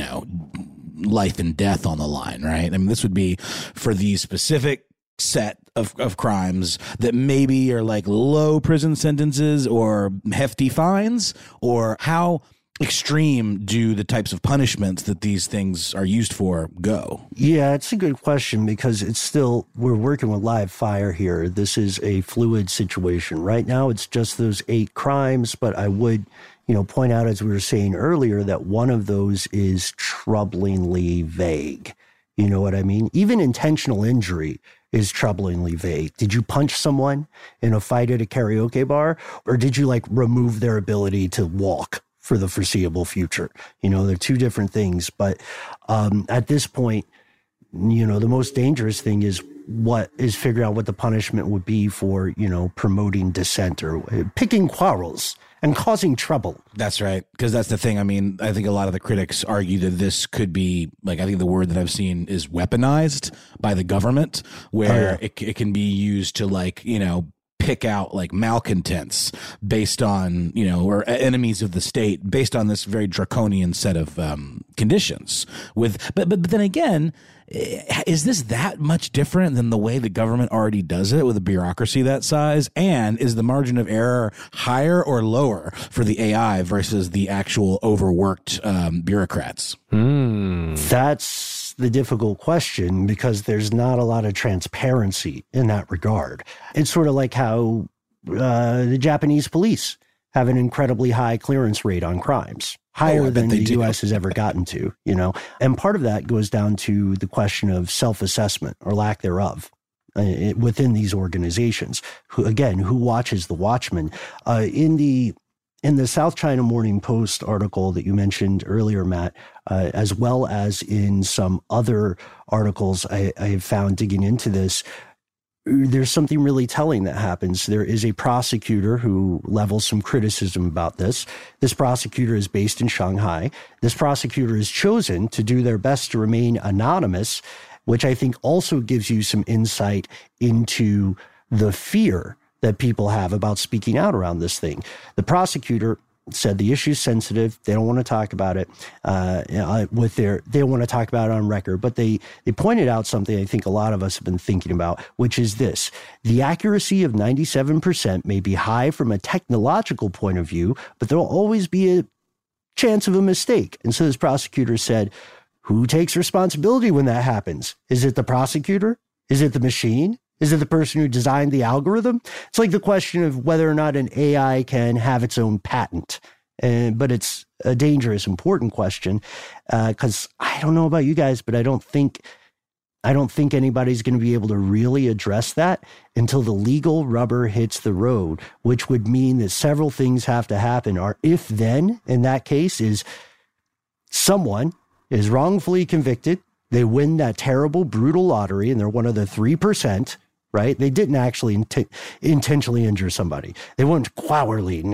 life and death on the line, right? I mean, this would be for the specific set of crimes that maybe are like low prison sentences or hefty fines, or how extreme do the types of punishments that these things are used for go? Yeah, it's a good question because we're working with live fire here. This is a fluid situation. Right now, it's just those 8 crimes, but I would, point out, as we were saying earlier, that one of those is troublingly vague. You know what I mean? Even intentional injury is troublingly vague. Did you punch someone in a fight at a karaoke bar, or did you remove their ability to walk for the foreseeable future? They're two different things. But at this point, the most dangerous thing is figuring out what the punishment would be for, promoting dissent or picking quarrels and causing trouble. That's right. Because that's the thing. I mean, I think a lot of the critics argue that this could be, I think the word that I've seen is weaponized by the government, where it can be used to pick out malcontents based on, or enemies of the state based on this very draconian set of conditions. But then again, is this that much different than the way the government already does it with a bureaucracy that size? And is the margin of error higher or lower for the AI versus the actual overworked bureaucrats? That's the difficult question, because there's not a lot of transparency in that regard. It's sort of like how the Japanese police have an incredibly high clearance rate on crimes, higher than the U.S. has ever gotten to, And part of that goes down to the question of self-assessment or lack thereof within these organizations. Who watches the watchman? In the South China Morning Post article that you mentioned earlier, Matt, as well as in some other articles I have found digging into this, there's something really telling that happens. There is a prosecutor who levels some criticism about this. This prosecutor is based in Shanghai. This prosecutor is chosen to do their best to remain anonymous, which I think also gives you some insight into the fear that people have about speaking out around this thing. The prosecutor said the issue's sensitive. They don't want to talk about it they don't want to talk about it on record. But they pointed out something I think a lot of us have been thinking about, which is this: the accuracy of 97% may be high from a technological point of view, but there'll always be a chance of a mistake. And so this prosecutor said, who takes responsibility when that happens? Is it the prosecutor? Is it the machine? Is it the person who designed the algorithm? It's like the question of whether or not an AI can have its own patent. But it's a dangerous, important question, because I don't know about you guys, but I don't think anybody's going to be able to really address that until the legal rubber hits the road, which would mean that several things have to happen. Or if then, in that case, is someone is wrongfully convicted, they win that terrible, brutal lottery, and they're one of the 3%, right? They didn't actually intentionally injure somebody. They weren't quarreling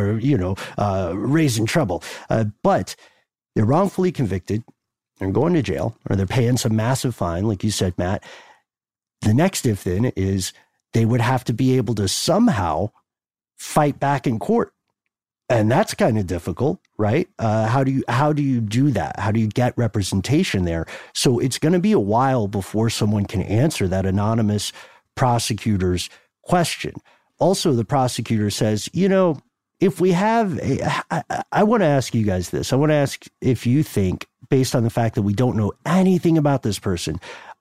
or raising trouble. But they're wrongfully convicted, they're going to jail, or they're paying some massive fine, like you said, Matt. The next if then is they would have to be able to somehow fight back in court. And that's kind of difficult, right? How do you do that? How do you get representation there? So it's going to be a while before someone can answer that anonymous prosecutor's question. Also, the prosecutor says, if we have, I want to ask you guys this. I want to ask if you think, based on the fact that we don't know anything about this person,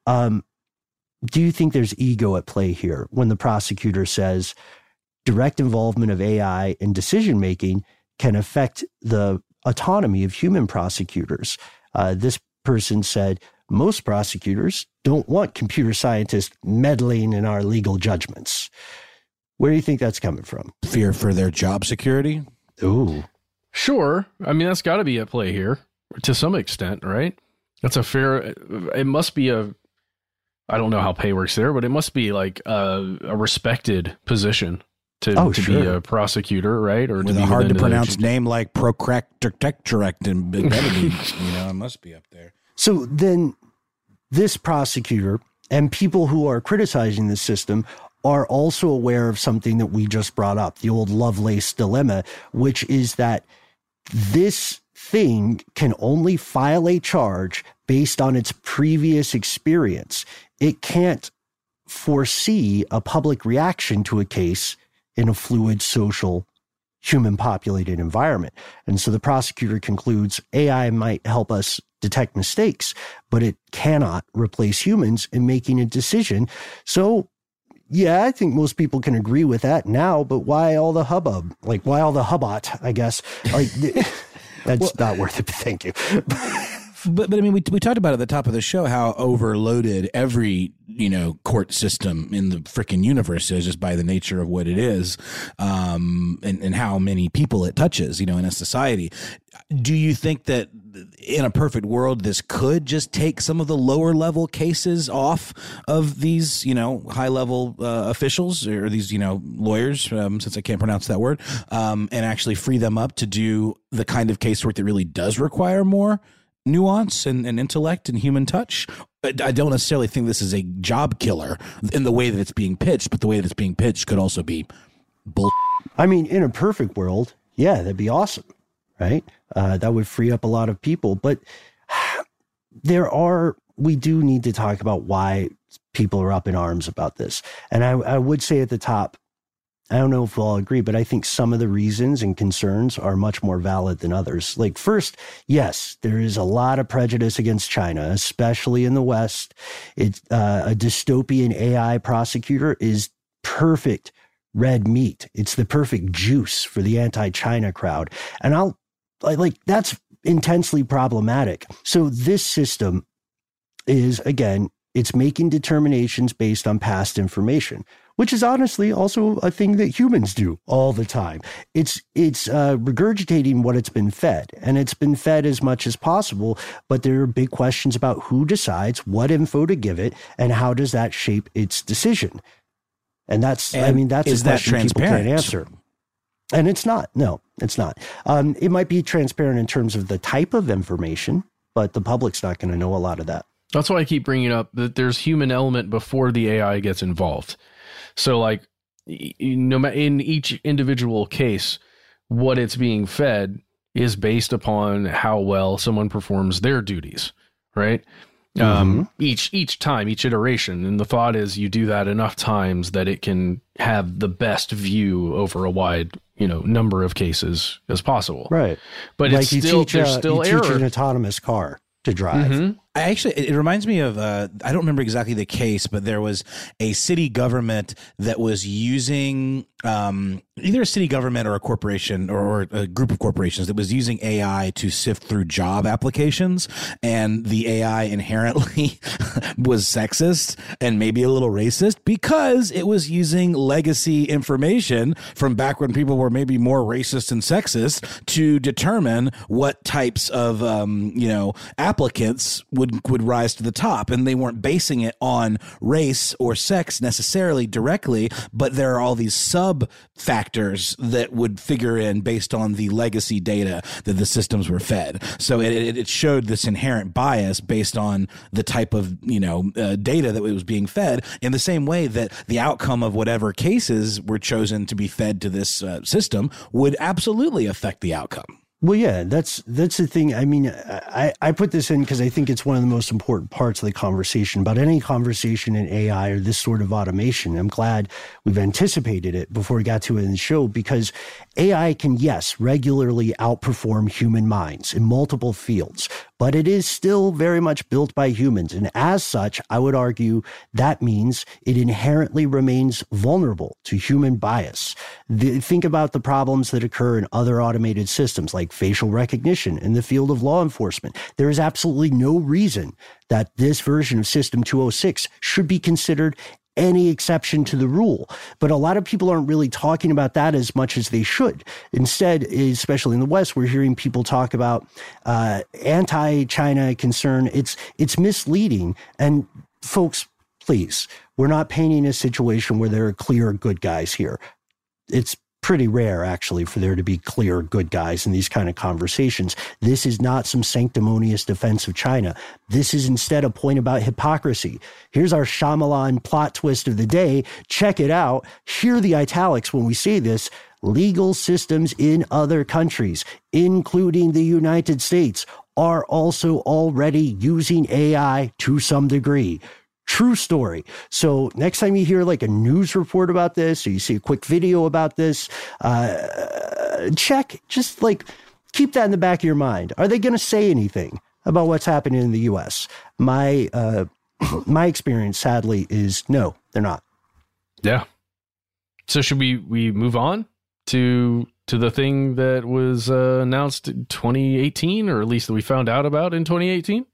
do you think there's ego at play here when the prosecutor says direct involvement of AI in decision-making can affect the autonomy of human prosecutors? This person said, most prosecutors don't want computer scientists meddling in our legal judgments. Where do you think that's coming from? Fear for their job security? Ooh. Sure. I mean, that's got to be at play here to some extent, right? That's a fair, it must be I don't know how pay works there, but it must be like a respected position to be a prosecutor, right? Or with to a be hard to pronounce name like Procractorect and it must be up there. So then this prosecutor and people who are criticizing the system are also aware of something that we just brought up, the old Lovelace dilemma, which is that this thing can only file a charge based on its previous experience. It can't foresee a public reaction to a case in a fluid, social, human-populated environment. And so the prosecutor concludes AI might help us detect mistakes, but it cannot replace humans in making a decision. So yeah, I think most people can agree with that now, but why all the hubbub? Like, why all the hubbot, I guess? Like, that's not worth it, thank you. But I mean, we talked about at the top of the show how overloaded every, court system in the frickin' universe is just by the nature of what it is, and how many people it touches, in a society. Do you think that in a perfect world, this could just take some of the lower level cases off of these, high level officials or these, lawyers, since I can't pronounce that word, and actually free them up to do the kind of casework that really does require more nuance and intellect and human touch? I don't necessarily think this is a job killer in the way that it's being pitched, but the way that it's being pitched could also be bull. I mean, in a perfect world, yeah, that'd be awesome, right? That would free up a lot of people. But we do need to talk about why people are up in arms about this. And I would say at the top, I don't know if we'll all agree, but I think some of the reasons and concerns are much more valid than others. Like, first, yes, there is a lot of prejudice against China, especially in the West. It's a dystopian AI prosecutor is perfect red meat. It's the perfect juice for the anti-China crowd. And that's intensely problematic. So this system is, again, it's making determinations based on past information, which is honestly also a thing that humans do all the time. It's regurgitating what it's been fed, and it's been fed as much as possible, but there are big questions about who decides what info to give it and how does that shape its decision. And that's a question people can't answer. And it's not. No, it's not. It might be transparent in terms of the type of information, but the public's not going to know a lot of that. That's why I keep bringing up that there's human element before the AI gets involved. So like, in each individual case, what it's being fed is based upon how well someone performs their duties, right? Each time, each iteration. And the thought is you do that enough times that it can have the best view over a wide, number of cases as possible. Right. But like there's still error. Teach an autonomous car to drive. Mm-hmm. It reminds me of, I don't remember exactly the case, but there was a city government that was using, either a city government or a corporation or a group of corporations that was using AI to sift through job applications. And the AI inherently was sexist and maybe a little racist because it was using legacy information from back when people were maybe more racist and sexist to determine what types of, applicants would rise to the top. And they weren't basing it on race or sex necessarily directly, but there are all these sub factors that would figure in based on the legacy data that the systems were fed. So it showed this inherent bias based on the type of data that it was being fed, in the same way that the outcome of whatever cases were chosen to be fed to this system would absolutely affect the outcome. Well, yeah, that's the thing. I mean, I put this in because I think it's one of the most important parts of the conversation about any conversation in AI or this sort of automation. I'm glad we've anticipated it before we got to it in the show, because AI can, yes, regularly outperform human minds in multiple fields, but it is still very much built by humans. And as such, I would argue that means it inherently remains vulnerable to human bias. Think about the problems that occur in other automated systems like facial recognition in the field of law enforcement. There is absolutely no reason that this version of System 206 should be considered any exception to the rule. But a lot of people aren't really talking about that as much as they should. Instead, especially in the West, we're hearing people talk about anti-China concern. It's misleading. And folks, please, we're not painting a situation where there are clear good guys here. It's pretty rare, actually, for there to be clear good guys in these kind of conversations. This is not some sanctimonious defense of China. This is instead a point about hypocrisy. Here's our Shyamalan plot twist of the day. Check it out. Hear the italics when we say this. Legal systems in other countries, including the United States, are also already using AI to some degree. True story. So next time you hear like a news report about this, or you see a quick video about this, just like keep that in the back of your mind. Are they going to say anything about what's happening in the U.S.? My experience, sadly, is no, they're not. Yeah. So should we move on to the thing that was announced in 2018, or at least that we found out about in 2018?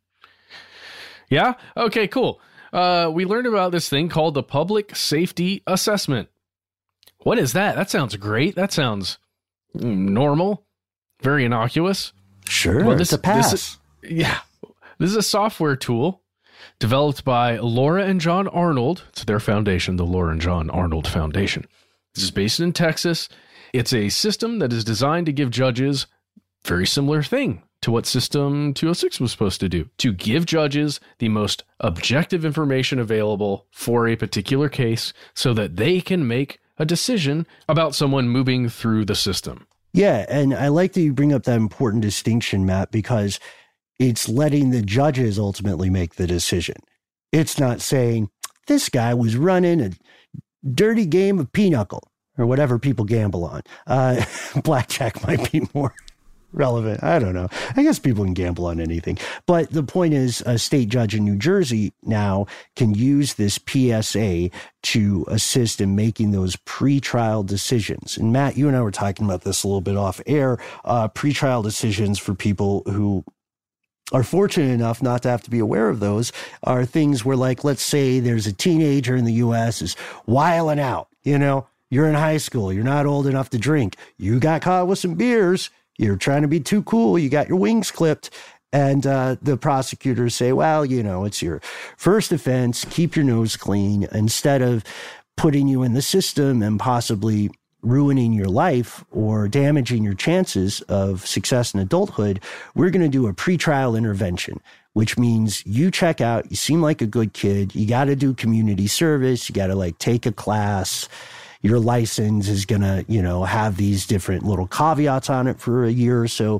Yeah. Okay. Cool. We learned about this thing called the Public Safety Assessment. What is that? That sounds great. That sounds normal, very innocuous. Sure, well, it's a pass. This is a software tool developed by Laura and John Arnold. It's their foundation, the Laura and John Arnold Foundation. This is based in Texas. It's a system that is designed to give judges very similar thing to what System 206 was supposed to do, to give judges the most objective information available for a particular case so that they can make a decision about someone moving through the system. Yeah, and I like that you bring up that important distinction, Matt, because it's letting the judges ultimately make the decision. It's not saying, this guy was running a dirty game of pinochle, or whatever people gamble on. Blackjack might be more relevant. I don't know. I guess people can gamble on anything. But the point is, a state judge in New Jersey now can use this PSA to assist in making those pretrial decisions. And Matt, you and I were talking about this a little bit off air. Pretrial decisions for people who are fortunate enough not to have to be aware of those are things where, like, let's say there's a teenager in the U.S. is wilding out. You know, you're in high school. You're not old enough to drink. You got caught with some beers. You're trying to be too cool. You got your wings clipped. And the prosecutors say, well, you know, it's your first offense. Keep your nose clean. Instead of putting you in the system and possibly ruining your life or damaging your chances of success in adulthood, we're going to do a pretrial intervention, which means you check out. You seem like a good kid. You got to do community service. You got to like take a class. Your license is going to, you know, have these different little caveats on it for a year or so.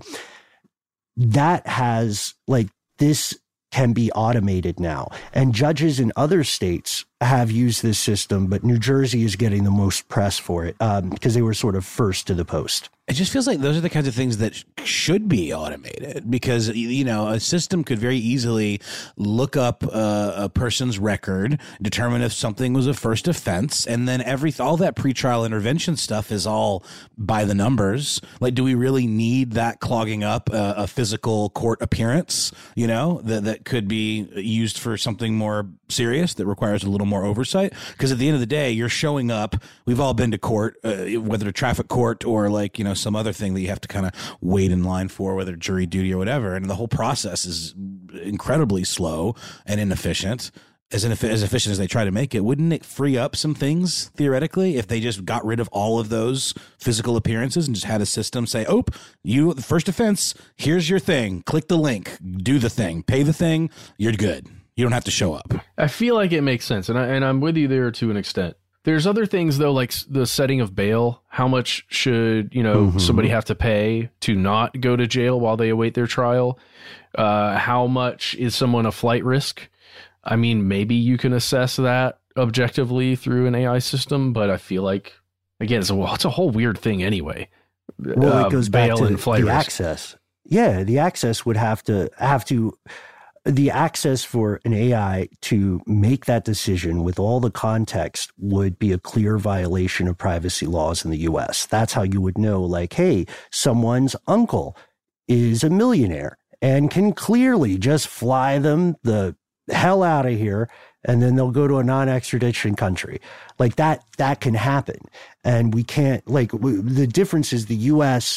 That has, like, this can be automated now. And judges in other states have used this system, but New Jersey is getting the most press for it because they were sort of first to the post. It just feels like those are the kinds of things that should be automated because, you know, a system could very easily look up a person's record, determine if something was a first offense, and then all that pretrial intervention stuff is all by the numbers. Like, do we really need that clogging up a physical court appearance, you know, that could be used for something more serious that requires a little more oversight? Because at the end of the day, you're showing up. We've all been to court, whether a traffic court or, like, you know, some other thing that you have to kind of wait in line for, whether jury duty or whatever. And the whole process is incredibly slow and inefficient. As efficient as they try to make it, wouldn't it free up some things theoretically if they just got rid of all of those physical appearances and just had a system say, oh, you, the first offense, here's your thing. Click the link, do the thing, pay the thing. You're good. You don't have to show up. I feel like it makes sense. And I'm with you there to an extent. There's other things though, like the setting of bail. How much should, somebody have to pay to not go to jail while they await their trial? How much is someone a flight risk? I mean, maybe you can assess that objectively through an AI system, but I feel like, again, it's a whole weird thing anyway. Well, it goes back to the access. Yeah, the access would have to the access for an AI to make that decision with all the context would be a clear violation of privacy laws in the US. That's how you would know, like, hey, someone's uncle is a millionaire and can clearly just fly them the hell out of here, and then they'll go to a non-extradition country. Like that can happen. And we can't, the difference is the US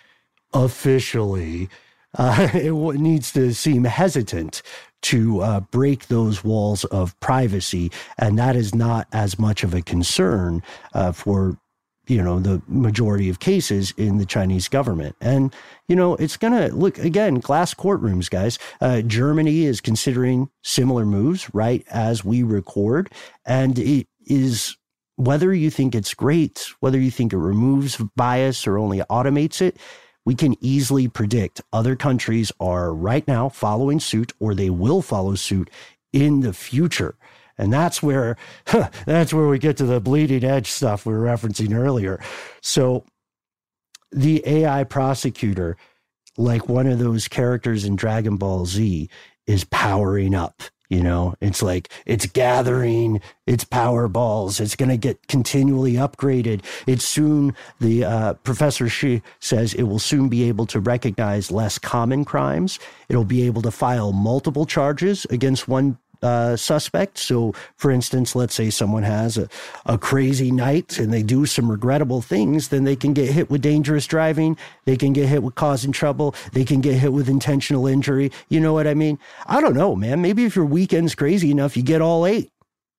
officially it needs to seem hesitant to break those walls of privacy. And that is not as much of a concern for, the majority of cases in the Chinese government. And, it's going to look, again, glass courtrooms, guys. Germany is considering similar moves right as we record. And it is, whether you think it's great, whether you think it removes bias or only automates it, we can easily predict other countries are right now following suit, or they will follow suit in the future. And that's where we get to the bleeding edge stuff we were referencing earlier. So the AI prosecutor, like one of those characters in Dragon Ball Z, is powering up. It's like it's gathering its power balls. It's going to get continually upgraded. It's soon, the Professor Shi says, it will soon be able to recognize less common crimes. It'll be able to file multiple charges against one suspect. So, for instance, let's say someone has a crazy night and they do some regrettable things, then they can get hit with dangerous driving. They can get hit with causing trouble. They can get hit with intentional injury. You know what I mean? I don't know, man. Maybe if your weekend's crazy enough, you get all 8.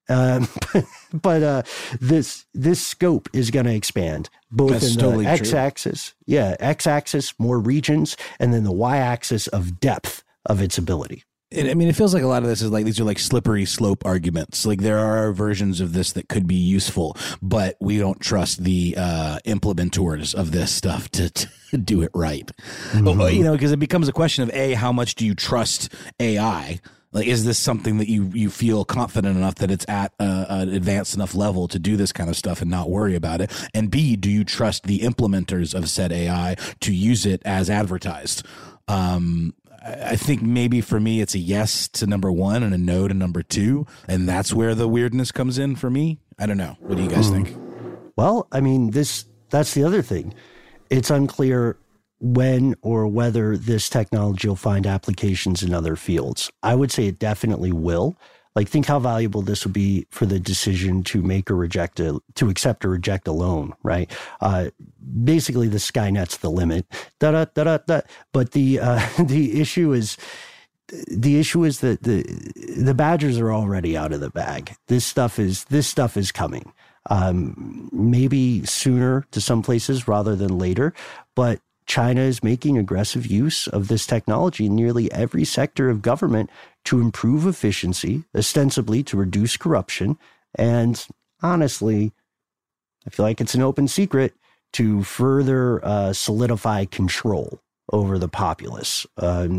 But this scope is going to expand both That's in totally the x-axis. True. Yeah, x-axis, more regions, and then the y-axis of depth of its ability. It feels like a lot of this is like, these are like slippery slope arguments. Like there are versions of this that could be useful, but we don't trust the implementors of this stuff to do it right. Mm-hmm. Because it becomes a question of how much do you trust AI? Like, is this something that you feel confident enough that it's at an advanced enough level to do this kind of stuff and not worry about it? And B, do you trust the implementers of said AI to use it as advertised? I think maybe for me, it's a yes to number 1 and a no to number 2. And that's where the weirdness comes in for me. I don't know. What do you guys think? Well, that's the other thing. It's unclear when or whether this technology will find applications in other fields. I would say it definitely will. Like, think how valuable this would be for the decision to make or reject to accept or reject a loan, right? Basically, the Skynet's the limit. But the issue is that the Badgers are already out of the bag. This stuff is coming. Maybe sooner to some places rather than later, but China is making aggressive use of this technology in nearly every sector of government to improve efficiency, ostensibly to reduce corruption, and honestly, I feel like it's an open secret to further solidify control over the populace.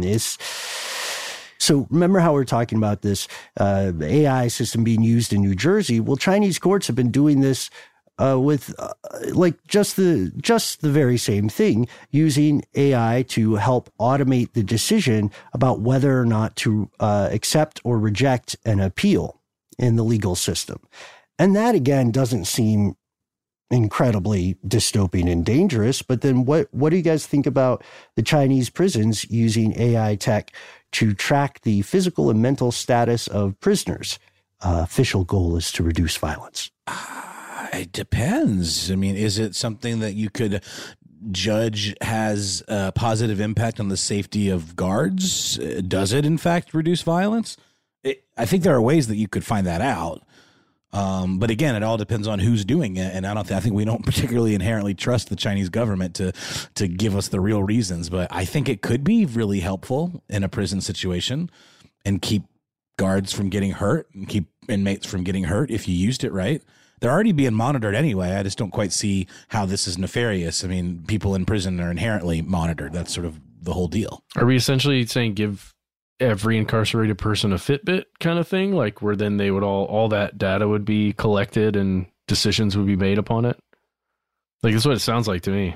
So remember how we're talking about this AI system being used in New Jersey? Well, Chinese courts have been doing this with just the very same thing, using AI to help automate the decision about whether or not to accept or reject an appeal in the legal system. And that, again, doesn't seem incredibly dystopian and dangerous. But then what do you guys think about the Chinese prisons using AI tech to track the physical and mental status of prisoners? Official goal is to reduce violence. It depends. Is it something that you could judge has a positive impact on the safety of guards? Does it, in fact, reduce violence? I think there are ways that you could find that out. But again, it all depends on who's doing it. And I think we don't particularly inherently trust the Chinese government to give us the real reasons. But I think it could be really helpful in a prison situation and keep guards from getting hurt and keep inmates from getting hurt if you used it right. They're already being monitored anyway. I just don't quite see how this is nefarious. I mean, people in prison are inherently monitored. That's sort of the whole deal. Are we essentially saying give every incarcerated person a Fitbit kind of thing? Like where then they would all that data would be collected and decisions would be made upon it? Like that's what it sounds like to me.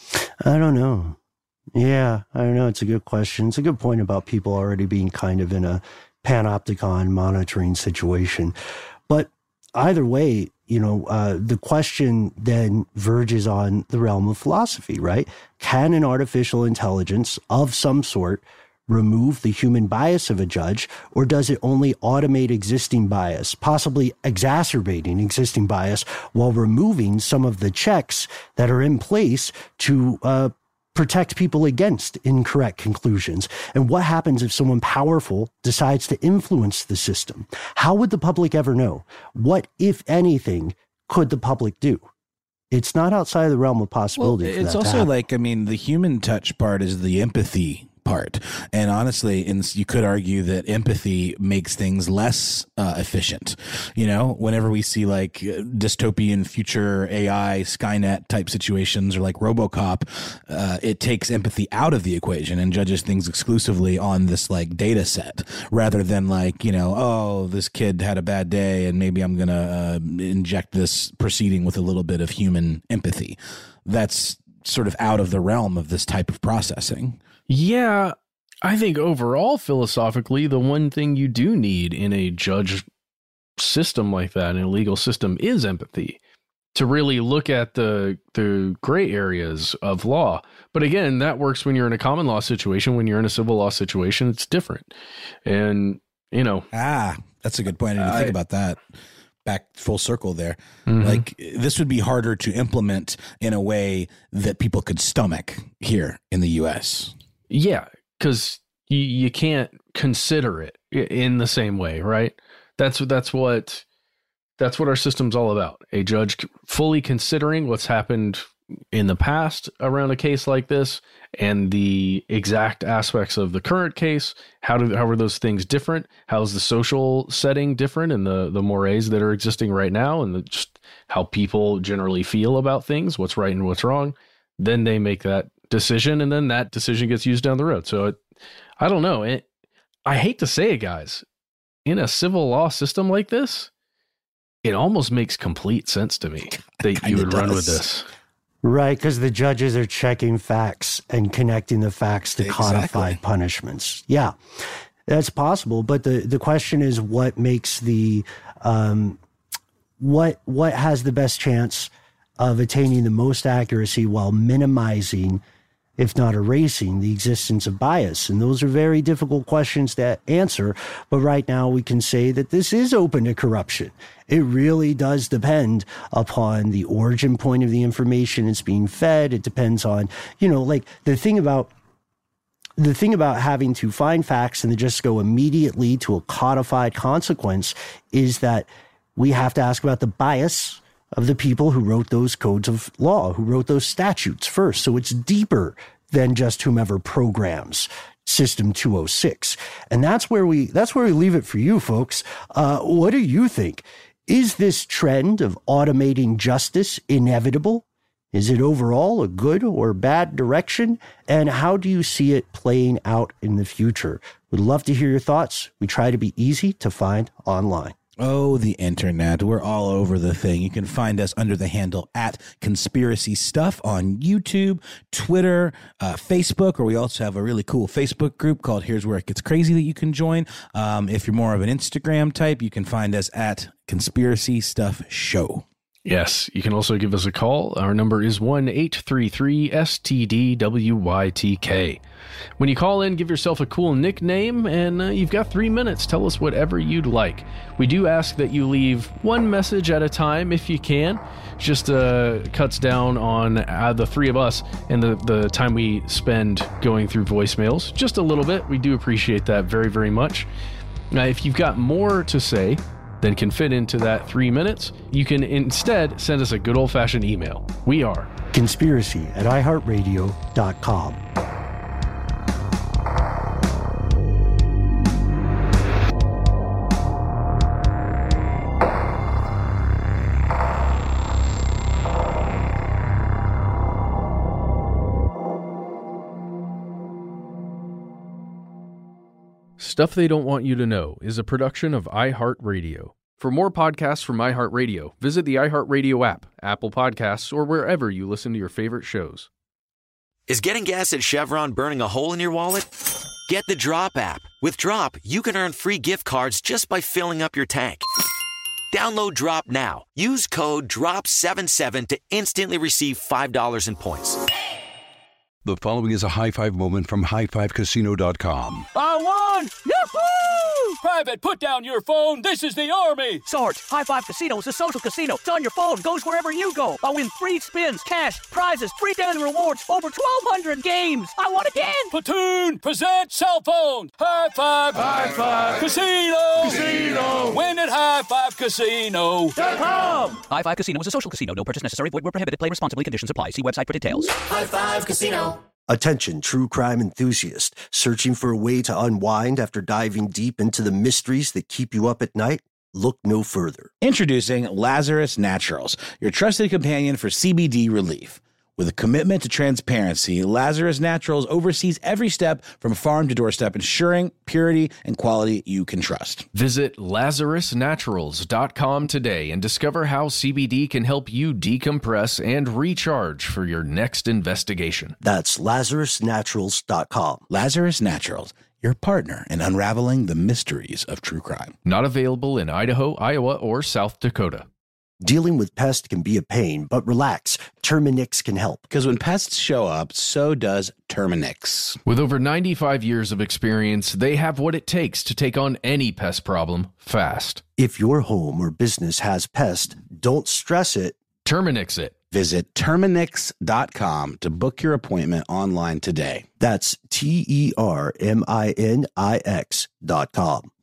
I don't know. Yeah, I don't know. It's a good question. It's a good point about people already being kind of in a panopticon monitoring situation. But either way, the question then verges on the realm of philosophy, right? Can an artificial intelligence of some sort remove the human bias of a judge, or does it only automate existing bias, possibly exacerbating existing bias while removing some of the checks that are in place to protect people against incorrect conclusions? And what happens if someone powerful decides to influence the system? How would the public ever know? What, if anything, could the public do? It's not outside of the realm of possibility. Well, it's also like, I mean, the human touch part is the empathy part. And honestly, you could argue that empathy makes things less efficient. Whenever we see like dystopian future AI Skynet type situations or like RoboCop, it takes empathy out of the equation and judges things exclusively on this like data set rather than like, this kid had a bad day and maybe I'm going to inject this proceeding with a little bit of human empathy. That's sort of out of the realm of this type of processing. Yeah, I think overall, philosophically, the one thing you do need in a judge system like that, in a legal system, is empathy to really look at the gray areas of law. But again, that works when you're in a common law situation. When you're in a civil law situation, it's different. And, that's a good point. I didn't think about that. Back full circle there. Mm-hmm. Like this would be harder to implement in a way that people could stomach here in the U.S. Yeah, because you can't consider it in the same way, right? That's what our system's all about. A judge fully considering what's happened in the past around a case like this and the exact aspects of the current case. How are those things different? How's the social setting different and the mores that are existing right now and just how people generally feel about things, what's right and what's wrong? Then they make that decision, and then that decision gets used down the road. So I don't know. I hate to say it, guys. In a civil law system like this, it almost makes complete sense to me that you would run with this. Right, because the judges are checking facts and connecting the facts to codified punishments. Yeah, that's possible. But the question is, what makes the what has the best chance of attaining the most accuracy while minimizing, if not erasing, the existence of bias? And those are very difficult questions to answer. But right now we can say that this is open to corruption. It really does depend upon the origin point of the information it's being fed. It depends on, like the thing about having to find facts and then just go immediately to a codified consequence is that we have to ask about the bias of the people who wrote those codes of law, who wrote those statutes first. So it's deeper than just whomever programs System 206. And that's where we leave it for you folks. What do you think? Is this trend of automating justice inevitable? Is it overall a good or bad direction? And how do you see it playing out in the future? We'd love to hear your thoughts. We try to be easy to find online. Oh, the internet. We're all over the thing. You can find us under the handle @Conspiracy Stuff on YouTube, Twitter, Facebook, or we also have a really cool Facebook group called Here's Where It Gets Crazy that you can join. If you're more of an Instagram type, you can find us at Conspiracy Stuff Show. Yes, you can also give us a call. Our number is 1-833-STDWYTK. When you call in, give yourself a cool nickname, and you've got 3 minutes. Tell us whatever you'd like. We do ask that you leave one message at a time if you can. Just cuts down on the three of us and the time we spend going through voicemails. Just a little bit. We do appreciate that very, very much. Now, if you've got more to say than can fit into that 3 minutes, you can instead send us a good old-fashioned email. We are conspiracy@iheartradio.com. Stuff They Don't Want You to Know is a production of iHeartRadio. For more podcasts from iHeartRadio, visit the iHeartRadio app, Apple Podcasts, or wherever you listen to your favorite shows. Is getting gas at Chevron burning a hole in your wallet? Get the Drop app. With Drop, you can earn free gift cards just by filling up your tank. Download Drop now. Use code DROP77 to instantly receive $5 in points. The following is a high five moment from highfivecasino.com. I won! Yahoo! Private, put down your phone. This is the Army. Sarge, High Five Casino is a social casino. It's on your phone. Goes wherever you go. I win free spins, cash, prizes, free daily rewards, over 1,200 games. I won again. Platoon, present cell phone. High Five. High Five. Casino. Win at highfivecasino.com. High Five Casino is a social casino. No purchase necessary. Void where prohibited. Play responsibly. Conditions apply. See website for details. High Five Casino. Attention, true crime enthusiast. Searching for a way to unwind after diving deep into the mysteries that keep you up at night? Look no further. Introducing Lazarus Naturals, your trusted companion for CBD relief. With a commitment to transparency, Lazarus Naturals oversees every step from farm to doorstep, ensuring purity and quality you can trust. Visit LazarusNaturals.com today and discover how CBD can help you decompress and recharge for your next investigation. That's LazarusNaturals.com. Lazarus Naturals, your partner in unraveling the mysteries of true crime. Not available in Idaho, Iowa, or South Dakota. Dealing with pests can be a pain, but relax. Terminix can help. Because when pests show up, so does Terminix. With over 95 years of experience, they have what it takes to take on any pest problem fast. If your home or business has pests, don't stress it. Terminix it. Visit Terminix.com to book your appointment online today. That's TERMINIX.com.